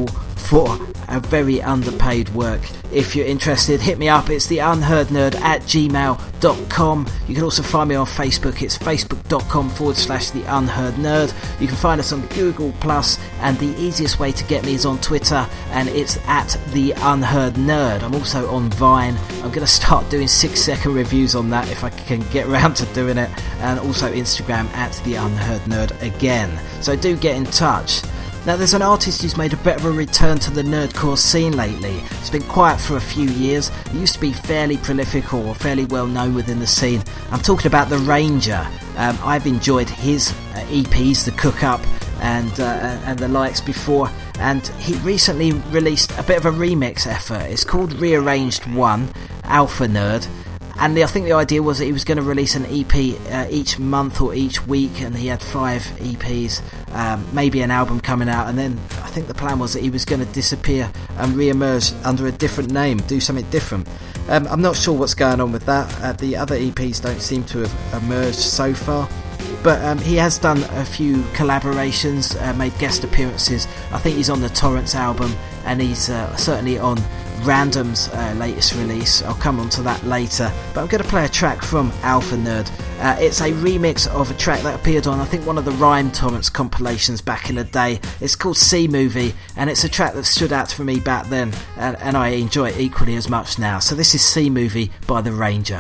for a very underpaid work. If you're interested, hit me up. It's theunheardnerd@gmail.com. You can also find me on Facebook. It's facebook.com/theunheardnerd. You can find us on Google Plus, and the easiest way to get me is on Twitter, and it's @theunheardnerd. I'm also on Vine. I'm going to start doing 6-second reviews on that if I can get around to doing it, and also Instagram @theunheardnerd again. So do get in touch. Now, there's an artist who's made a bit of a return to the nerdcore scene lately. It's been quiet for a few years. He used to be fairly prolific or fairly well known within the scene. I'm talking about The Ranger. I've enjoyed his EPs, The Cook Up, and the likes before. And he recently released a bit of a remix effort. It's called Rearranged 1, Alpha Nerd. And I think the idea was that he was going to release an EP each month or each week, and he had 5 EPs, maybe an album coming out, and then I think the plan was that he was going to disappear and re-emerge under a different name, do something different. I'm not sure what's going on with that. The other EPs don't seem to have emerged so far. But he has done a few collaborations, made guest appearances. I think he's on the Torrance album, and he's certainly on Random's latest release. I'll come on to that later, but I'm going to play a track from Alpha Nerd. It's a remix of a track that appeared on, I think, one of the Rhyme Torrance compilations back in the day. It's called C Movie, and it's a track that stood out for me back then, and I enjoy it equally as much now. So this is C Movie by The Ranger.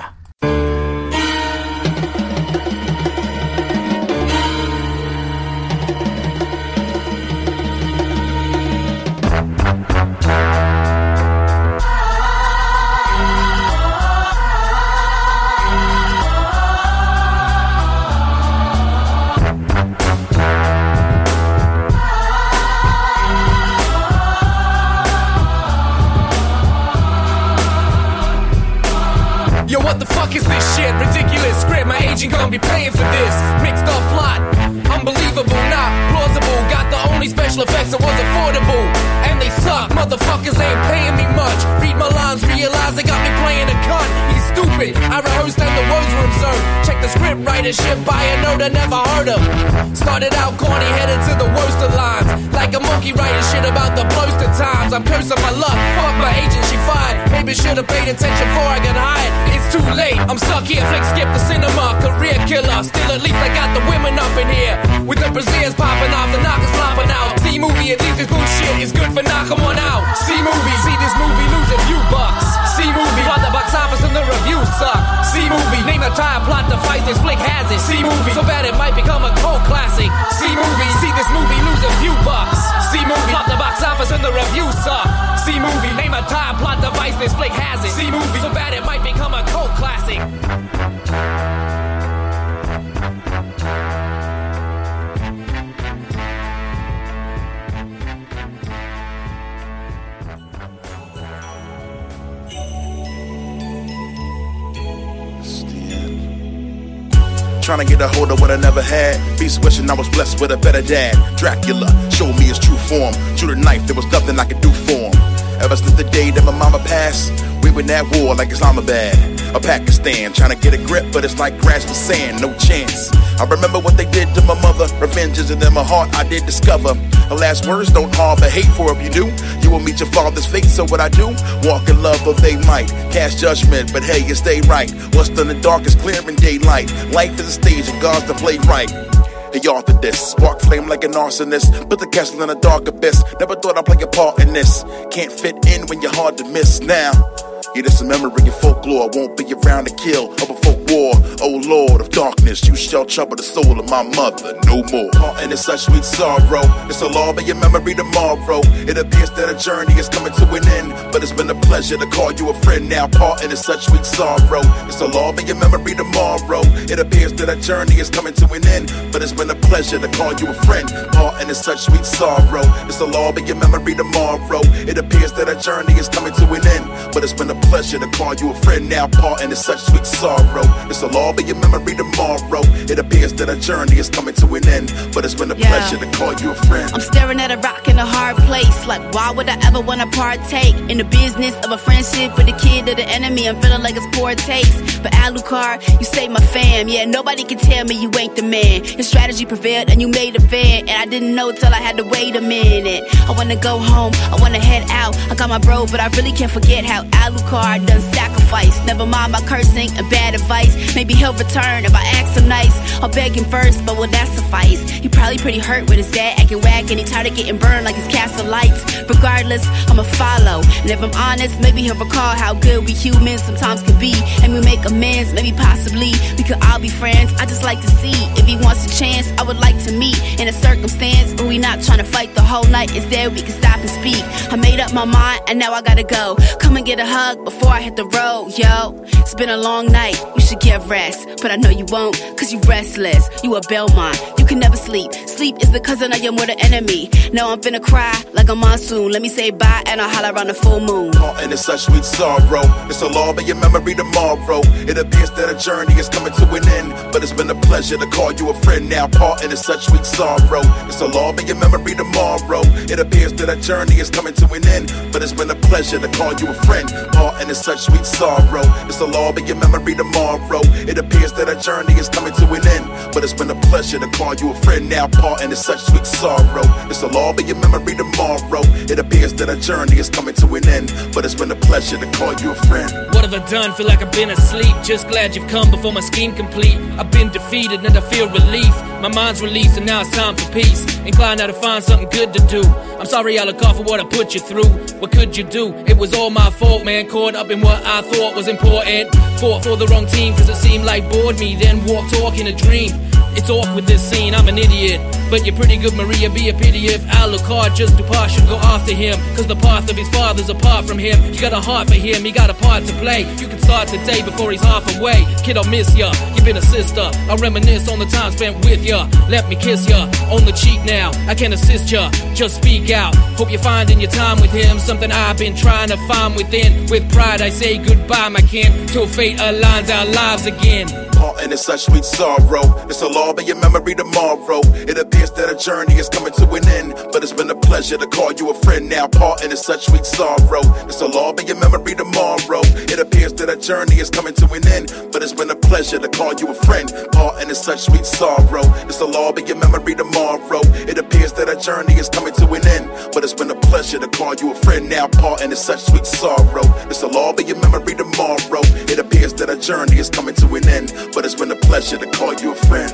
Gonna be paying for this mixed up plot, unbelievable, not plausible. Got the only special effects that was affordable, and they suck. Motherfuckers ain't paying me much. Read my lines, realize they got me playing a cunt. He's stupid. I rehearsed and the words were absurd. Check the script writer shit by a note I never heard of. Started out corny, headed to the worst of lines. Like a monkey writing shit about the worst of times. I'm cursing my luck. Fuck my agent, she fired. Maybe should have paid attention before I got hired. It's too late. I'm stuck here. Flick skip the cinema. Career killer. Still at least I got the women up in here. With the braziers popping off, the knockers flopping out. C movie, at least it's bullshit. It's good for knock 'em on out. C movie, see this movie lose a few bucks. C movie, plot the box office and the reviews suck. C movie, name a time, plot the fight, this flick has it. C movie, so bad it might become a cult classic. C movie, see this movie lose a few bucks. C movie, plot the box office and the reviews suck. C movie, name a time, plot device, this flick has it. C movie, so bad it might become a cult classic. Trying to get a hold of what I never had. Beast wishing I was blessed with a better dad. Dracula showed me his true form. Drew the knife, there was nothing I could do for him. Ever since the day that my mama passed, we were in that war like Islamabad or Pakistan. Trying to get a grip, but it's like grasping sand, no chance. I remember what they did to my mother. Revenge isn't in my heart, I did discover. Her last words, don't harbor hate, for if you do, you will meet your father's fate. So what I do, walk in love, but they might cast judgment, but hey, you stay right. What's done in the dark is clear in daylight. Life is a stage and God's the playwright. Hey, author this, spark flame like an arsonist. Put the castle in a dark abyss. Never thought I'd play a part in this. Can't fit in when you're hard to miss now. Yeah, this a memory of folklore. Won't be around to kill of a folk war. Oh Lord of darkness, you shall trouble the soul of my mother no more. And it's such sweet sorrow. This will all be your memory tomorrow. It appears that a journey is coming to an end, but it's been a pleasure to call you a friend now. Parting is such sweet sorrow. This will all be your memory tomorrow. It appears that a journey is coming to an end, but it's been a pleasure to call you a friend. Parting is such sweet sorrow. This will all be your memory tomorrow. It appears that a journey is coming to an end, but it's been a pleasure to call you a friend now. Parting is such sweet sorrow. This'll all be your memory tomorrow. It appears that our journey is coming to an end, but it's been a pleasure to call you a friend. I'm staring at a rock in a hard place. Like, why would I ever want to partake in the business of a friendship with a kid of the enemy? I'm feeling like it's poor taste. But Alucard, you saved my fam. Yeah, nobody can tell me you ain't the man. Your strategy prevailed and you made a van, and I didn't know till I had to wait a minute. I wanna go home, I wanna head out. I got my bro, but I really can't forget how Alucard done sacrifice. Never mind my cursing and bad advice. Maybe he'll return if I ask him nice. I'll beg him first, but will that suffice? He probably pretty hurt with his dad acting whack, and he tired of getting burned like his castle lights. Regardless, I'ma follow, and if I'm honest, maybe he'll recall how good we humans sometimes can be, and we make amends. Maybe possibly we could all be friends. I just like to see if he wants a chance. I would like to meet in a circumstance where we not trying to fight the whole night. Instead, we can stop and speak. I made up my mind, and now I gotta go. Come and get a hug before I hit the road, yo. It's been a long night, you should get rest, but I know you won't, cause you restless. You a Belmont, you can never sleep. Sleep is the cousin of your mortal enemy. Now I'm finna cry like a monsoon. Let me say bye and I'll holler around the full moon. And it's such sweet sorrow. This'll all be your memory tomorrow. It appears that a journey is coming to an end, but it's been a pleasure to call you a friend now. Parting is such sweet sorrow. This'll all be your memory tomorrow. It appears that a journey is coming to an end, but it's been a pleasure to call you a friend. Parting is such sweet sorrow. This'll all be your memory tomorrow. It appears that a journey is coming to an end, but it's been a pleasure to call you a friend now. Parting is such sweet sorrow. This'll all be your memory tomorrow. It appears that a journey is coming to an end, but it's been a pleasure to call you a friend. What have I done? Feel like I've been asleep. Just glad you've come before my scheme complete. I've been defeated and I feel relief. My mind's released and now it's time for peace. Inclined now to find something good to do. I'm sorry, Alucard, for what I put you through. What could you do? It was all my fault, man. Caught up in what I thought was important. Fought for the wrong team cause it seemed like bored me. Then walked talk in a dream. It's awkward this scene, I'm an idiot. But you're pretty good, Maria, be a pity if Alucard just depart should go after him. Cause the path of his father's apart from him. You got a heart for him, he got a part to play. You can start today before he's half away. Kid, I'll miss ya, you've been a sister. I'll reminisce on the time spent with ya. Let me kiss ya, on the cheek now. I can assist ya, just speak out. Hope you're finding your time with him. Something I've been trying to find within. With pride I say goodbye, my kin, till fate aligns our lives again. And it's such sweet sorrow. This'll all be your memory tomorrow. It appears that a journey is coming to an end, but it's been a pleasure to call you a friend now. Parting is such sweet sorrow. This'll all be your memory tomorrow. It appears that a journey is coming to an end, but it's been a pleasure to call you a friend. Parting is such sweet sorrow. This'll all be your memory tomorrow. It appears that a journey is coming to an end, but it's been a pleasure to call you a friend now. Parting is such sweet sorrow. This'll all be your memory tomorrow. It appears that a journey is coming to an end, but it's been a pleasure to call you a friend.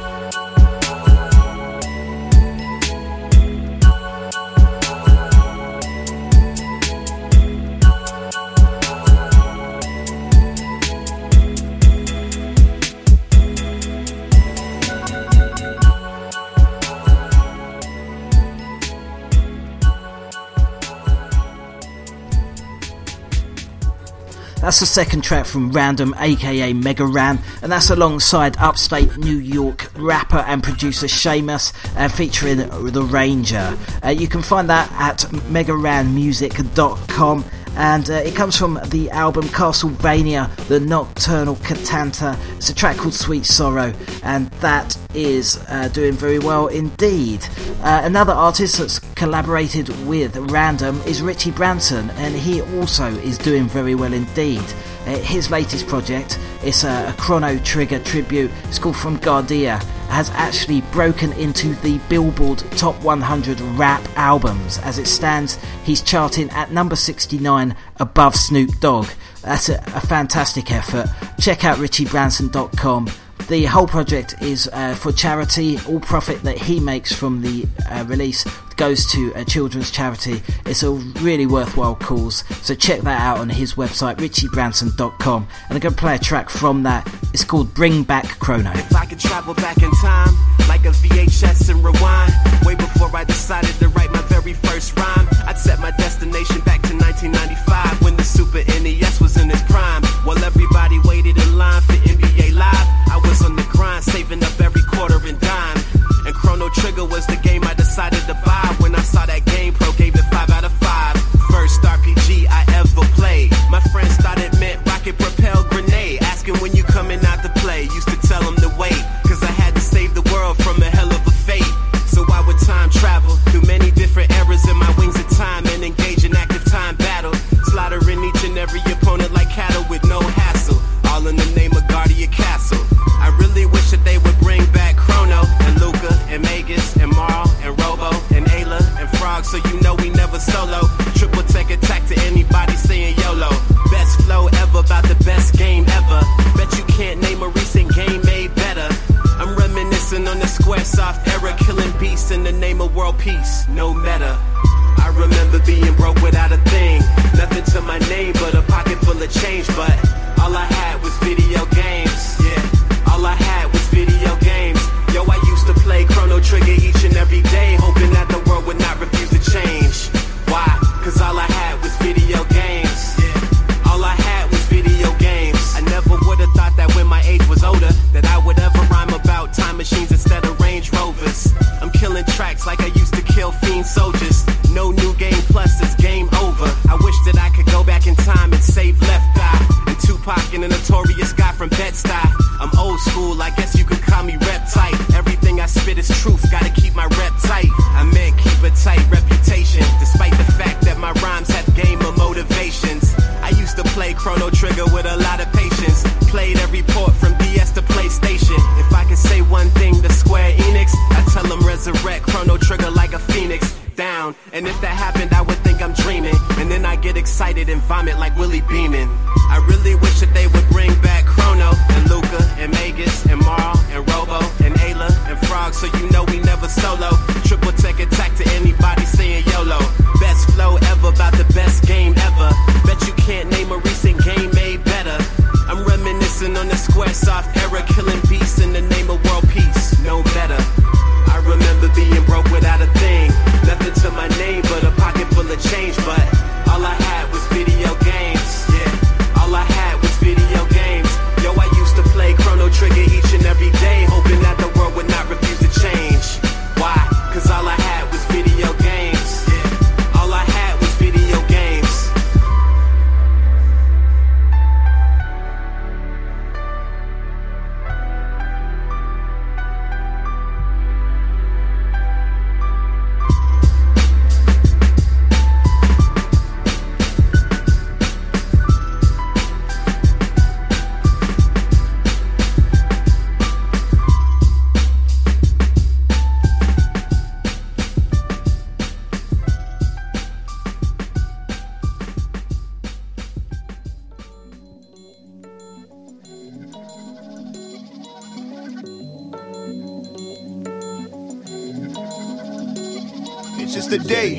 That's the second track from Random, aka Mega Ran, and that's alongside upstate New York rapper and producer Seamus, featuring The Ranger. You can find that at megaranmusic.com, and it comes from the album Castlevania, The Nocturnal Cantata. It's a track called Sweet Sorrow, and that is doing very well indeed. Another artist that's collaborated with Random is Richie Branson, and he also is doing very well indeed. His latest project is a Chrono Trigger tribute. It's called From Guardia. Has actually broken into the Billboard Top 100 rap albums. As it stands, he's charting at number 69 above Snoop Dogg. That's a fantastic effort. Check out richiebranson.com. The whole project is for charity. All profit that he makes from the release goes to a children's charity. It's a really worthwhile cause, so check that out on his website, richiebranson.com. And I'm going to play a track from that. It's called Bring Back Chrono. If I could travel back in time, like a VHS and rewind, way before I decided to write my very first rhyme, I'd set my destination back to 1995, when the Super NES was in its prime. While everybody waited in line for NBA Live, I was on the grind, saving up every quarter and dime. And Chrono Trigger was the game I decided to buy. When I saw that Game Pro, gave it 5 out of 5. First RPG I ever played. My friends thought it meant rocket propelled grenade, asking when you coming out Error-killing beasts in the name of world peace. No meta. I remember being broke without a thing. Nothing to my name but a pocket full of change. But all I had was video games. Yeah, all I had was video games. Yo, I used to play Chrono Trigger each and every day, hoping that the world would not refuse to change. Why? Cause all I had was video games. Yeah, all I had was video games. I never would've thought that when my age was older, that I would ever rhyme about time machines instead of Range Rovers. I'm killing tracks like I used to kill fiend soldiers. No new game plus, it's game over. I wish that I could go back in time and save Left Eye and Tupac and a notorious guy from Bed-Stuy. I'm old school, I guess you could call me rep tight. Everything I spit is truth, gotta keep my rep tight. I meant keep a tight reputation, despite the fact that my rhymes have gamer motivations. I used to play Chrono Trigger with a lot of patience. Played every port from DS to PlayStation. If I could say one thing to Square Enix, I tell them resurrect Chrono Trigger like a phoenix. Down, and if that happened, I would think I'm dreaming. And then I get excited and vomit like Willie Beeman. I really wish that they would bring back Chrono and Luca and Magus and Marl and Robo and Ayla and Frog, so you know we never solo. Triple tech attack to anybody saying YOLO. Best flow ever, about the best game ever. Bet you can't name a recent game made better. I'm reminiscing on the Squaresoft era, killing beasts in the name of world peace. No better. I remember being broke without a thing. Nothing to my name but a pocket full of change. But all I had was video games. Yeah, all I had was video games. Yo, I used to play Chrono Trigger each and every day, hoping that the world would not refuse to change. Why? Cause all I had was video games. Yeah, all I had was video games. It's just a day.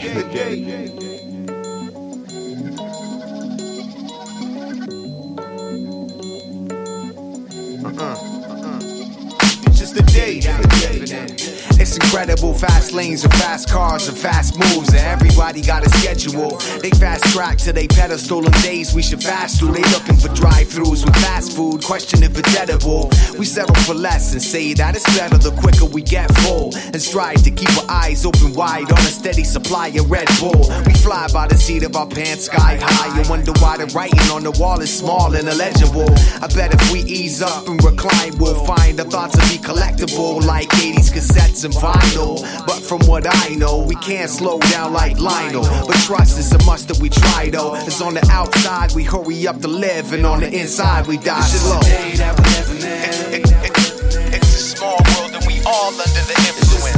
It's just a day. It's incredible, fast lanes and fast cars and fast moves, and everybody got a schedule. They fast track to they pedestal on days we should fast through. They looking for drive-thrus with fast food, question if it's edible. We settle for less and say that it's better the quicker we get full, and strive to keep our eyes open wide on a steady supply of Red Bull. We fly by the seat of our pants sky high and wonder why the writing on the wall is small and illegible. I bet if we ease up and recline, we'll find the thoughts will be collectible like 80s cassettes and vinyl. But from what I know, we can't slow down like Lionel. But trust is a must that we try though. It's on the outside we hurry up to live, and on the inside we die slow. It's a small world and we all under the influence.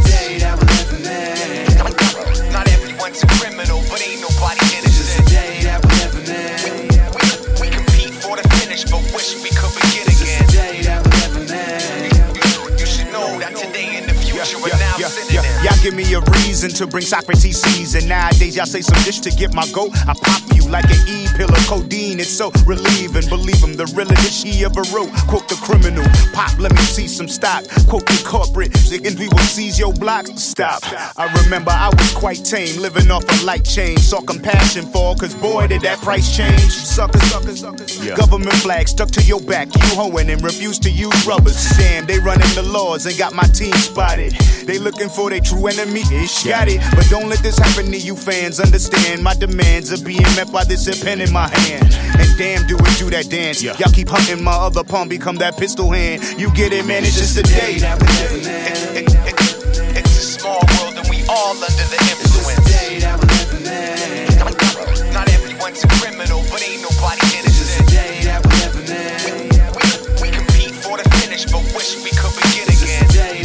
Not everyone's a criminal, but ain't nobody innocent. We compete for the finish, but wish we could begin again. You should know that today and the future are now synonyms. Y'all give me a reason to bring Socrates season. Nowadays y'all say some dish to get my goat. I pop you like an E-pill of codeine. It's so relieving. Believe him, the realest she ever wrote. Quote the criminal. Pop, let me see some stock. Quote the corporate. And we will seize your blocks. Stop. I remember I was quite tame, living off a light change. Saw compassion fall, cause boy did that price change. Suckers. Yeah. Government flag stuck to your back. You hoeing and refuse to use rubbers. Damn, they running the laws and got my team spotted. They looking for their true enemy. Ish, got it. But don't let this happen to you fans. Understand my demands are being met by this pen in my hand. And damn, do it do that dance. Yeah. Y'all keep hunting my other palm, become that pistol hand. You get it, man, it's just a day. It's a small world and we all under the influence. Not everyone's a criminal, but ain't nobody innocent. We compete for the finish, but wish we could begin again.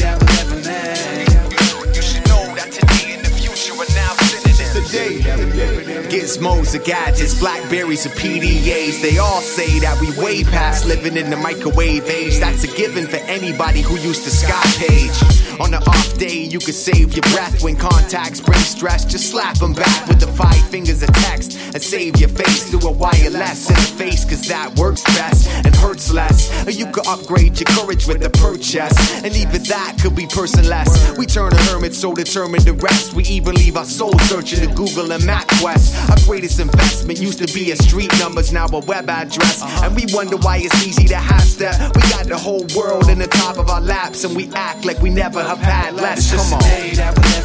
You should know that today and the future are now synonyms. Gizmos or gadgets, Blackberries or PDAs, they all say that we way past living in the microwave age. That's a given for anybody who used the Sky page. On an off day, you can save your breath. When contacts bring stress, just slap them back with the 5 fingers of text and save your face through a wireless interface, cause that works best and hurts less. Or you could upgrade your courage with a purchase, and even that could be personless. We turn a hermit so determined to rest. We even leave our soul searching to Google and MapQuest. Our greatest investment used to be a street numbers, now a web address. And we wonder why it's easy to have that. We got the whole world in the top of our laps, and we act like we never have had less. Come on. It's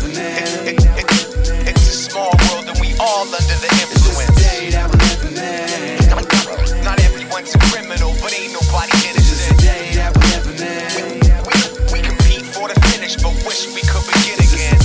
a small world and we all under the influence. Not everyone's a criminal, but ain't nobody innocent. We compete for the finish, but wish we could begin again.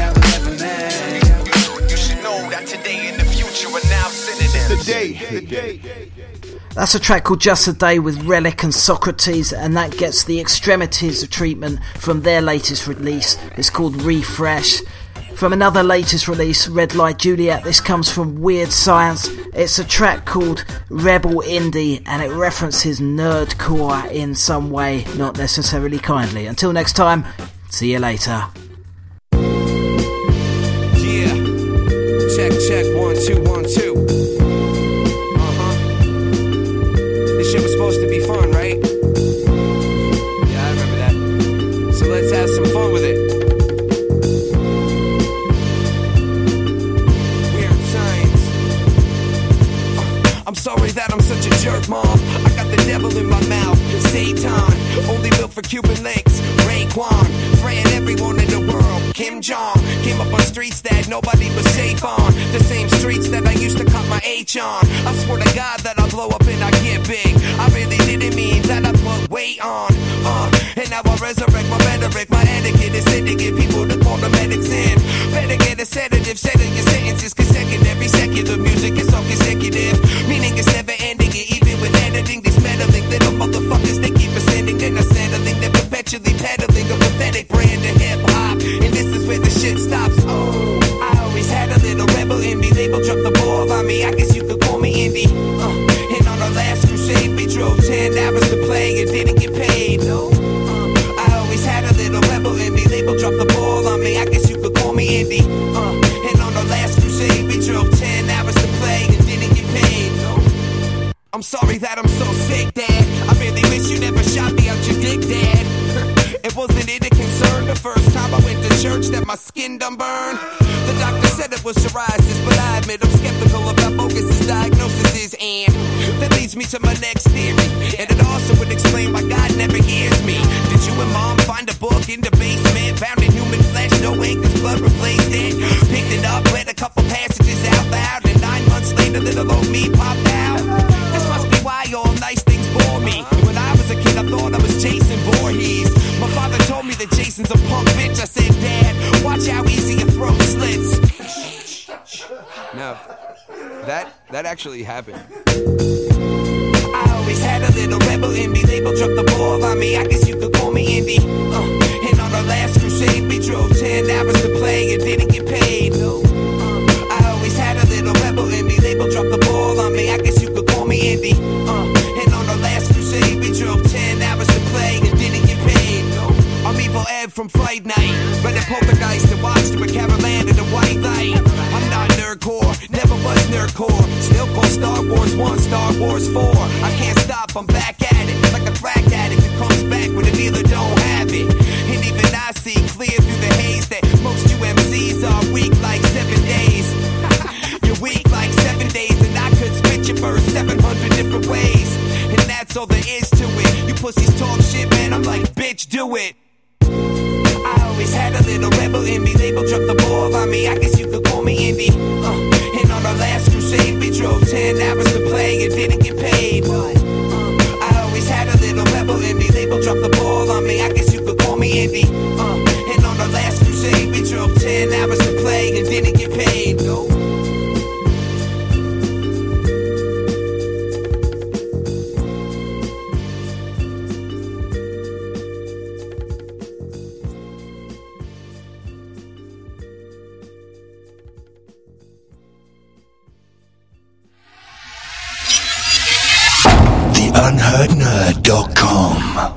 You should know that today and the future are now synonyms. The day. That's a track called Just a Day with Relic and Socrates, and that gets the Extremities of treatment from their latest release. It's called Refresh. From another latest release, Red Light Juliet, this comes from Weird Science. It's a track called Rebel Indie, and it references nerdcore in some way, not necessarily kindly. Until next time, see you later. Yeah. Check, 1, 2, 1, 2. This shit was supposed to be fun, right? Yeah, I remember that. So let's have some fun with it. Weird Science. I'm sorry that I'm such a jerk, Mom. I got the devil in my mouth. Satan, only built for Cuban links. Raekwon, praying everyone in the world. Kim Jong came up on streets that nobody was safe on. The same streets that I used to cut my H on. I swear to God that I blow up and I get big. I really didn't mean that I put weight on. And now I resurrect my rhetoric. My etiquette is to get people to call the medics in. Better get a sedative. Settle your sentences consecutive. Secular music is all consecutive, meaning it's never ending. Even with editing, these meddling little motherfuckers, they keep ascending. They're not settling. They're perpetually peddling a pathetic brand of hip-hop. And this is where the shit stops. Oh, I always had a little rebel in me. Label dropped the ball on me. I guess you could call me indie. And on our last crusade, we drove 10 hours to play and didn't get paid. No. I always had a little rebel in me. Label dropped the ball on me. I guess you could call me indie. And on our last crusade, we drove 10 hours to play and didn't get paid. No. I'm sorry that I'm so sick, Dad. I really wish you never shot me out your dick, Dad. It wasn't it a concern the first time I went to church that my skin done burned. The doctor said it was psoriasis, but I admit I'm skeptical about bogus diagnoses, and that leads me to my next theory. And it also would explain why God never hears me. Did you and Mom find a book in the basement, found in human flesh, no ink, cause blood replaced it? Picked it up, read a couple passages out loud, and 9 months later little old me popped out. This must be why all nice things bore me. When I was a kid I thought I was Jason Voorhees. My father told me that Jason's a punk bitch. I said, Dad, watch how easy your throat slits. Now, that actually happened. I always had a little rebel in me. Label dropped the ball on me. I guess you could call me indie. And on our last crusade, we drove 10 hours to play and didn't get paid. No. I always had a little rebel in me. Label dropped the ball on me. I guess you could call me indie. And on our last crusade, we drove 10 hours to play and didn't get paid. No. I'm Evil Ed from Fright Night. Read a Poltergeist and watched it with Carol Ann in the white light. I'm not nerdcore, never was nerdcore. Still call Star Wars 1, Star Wars 4. I can't stop, I'm back at it. Like a crack addict who comes back when the dealer don't have it. And even I see clear through the haze that most UMCs are weak like 7 days. You're weak like 7 days, and I could spit your verse 700 different ways. And that's all there is to it. You pussies talk shit, man, I'm like, bitch, do it. I always had a little rebel in me. Label dropped the ball on me. I guess you could call me indie. And on our last crusade, we drove 10 hours to play and didn't get paid. I always had a little rebel in me. Label dropped the ball on me. I guess you could call me indie. And on our last crusade, we drove 10 hours to play and didn't get paid. No. UnheardNerd.com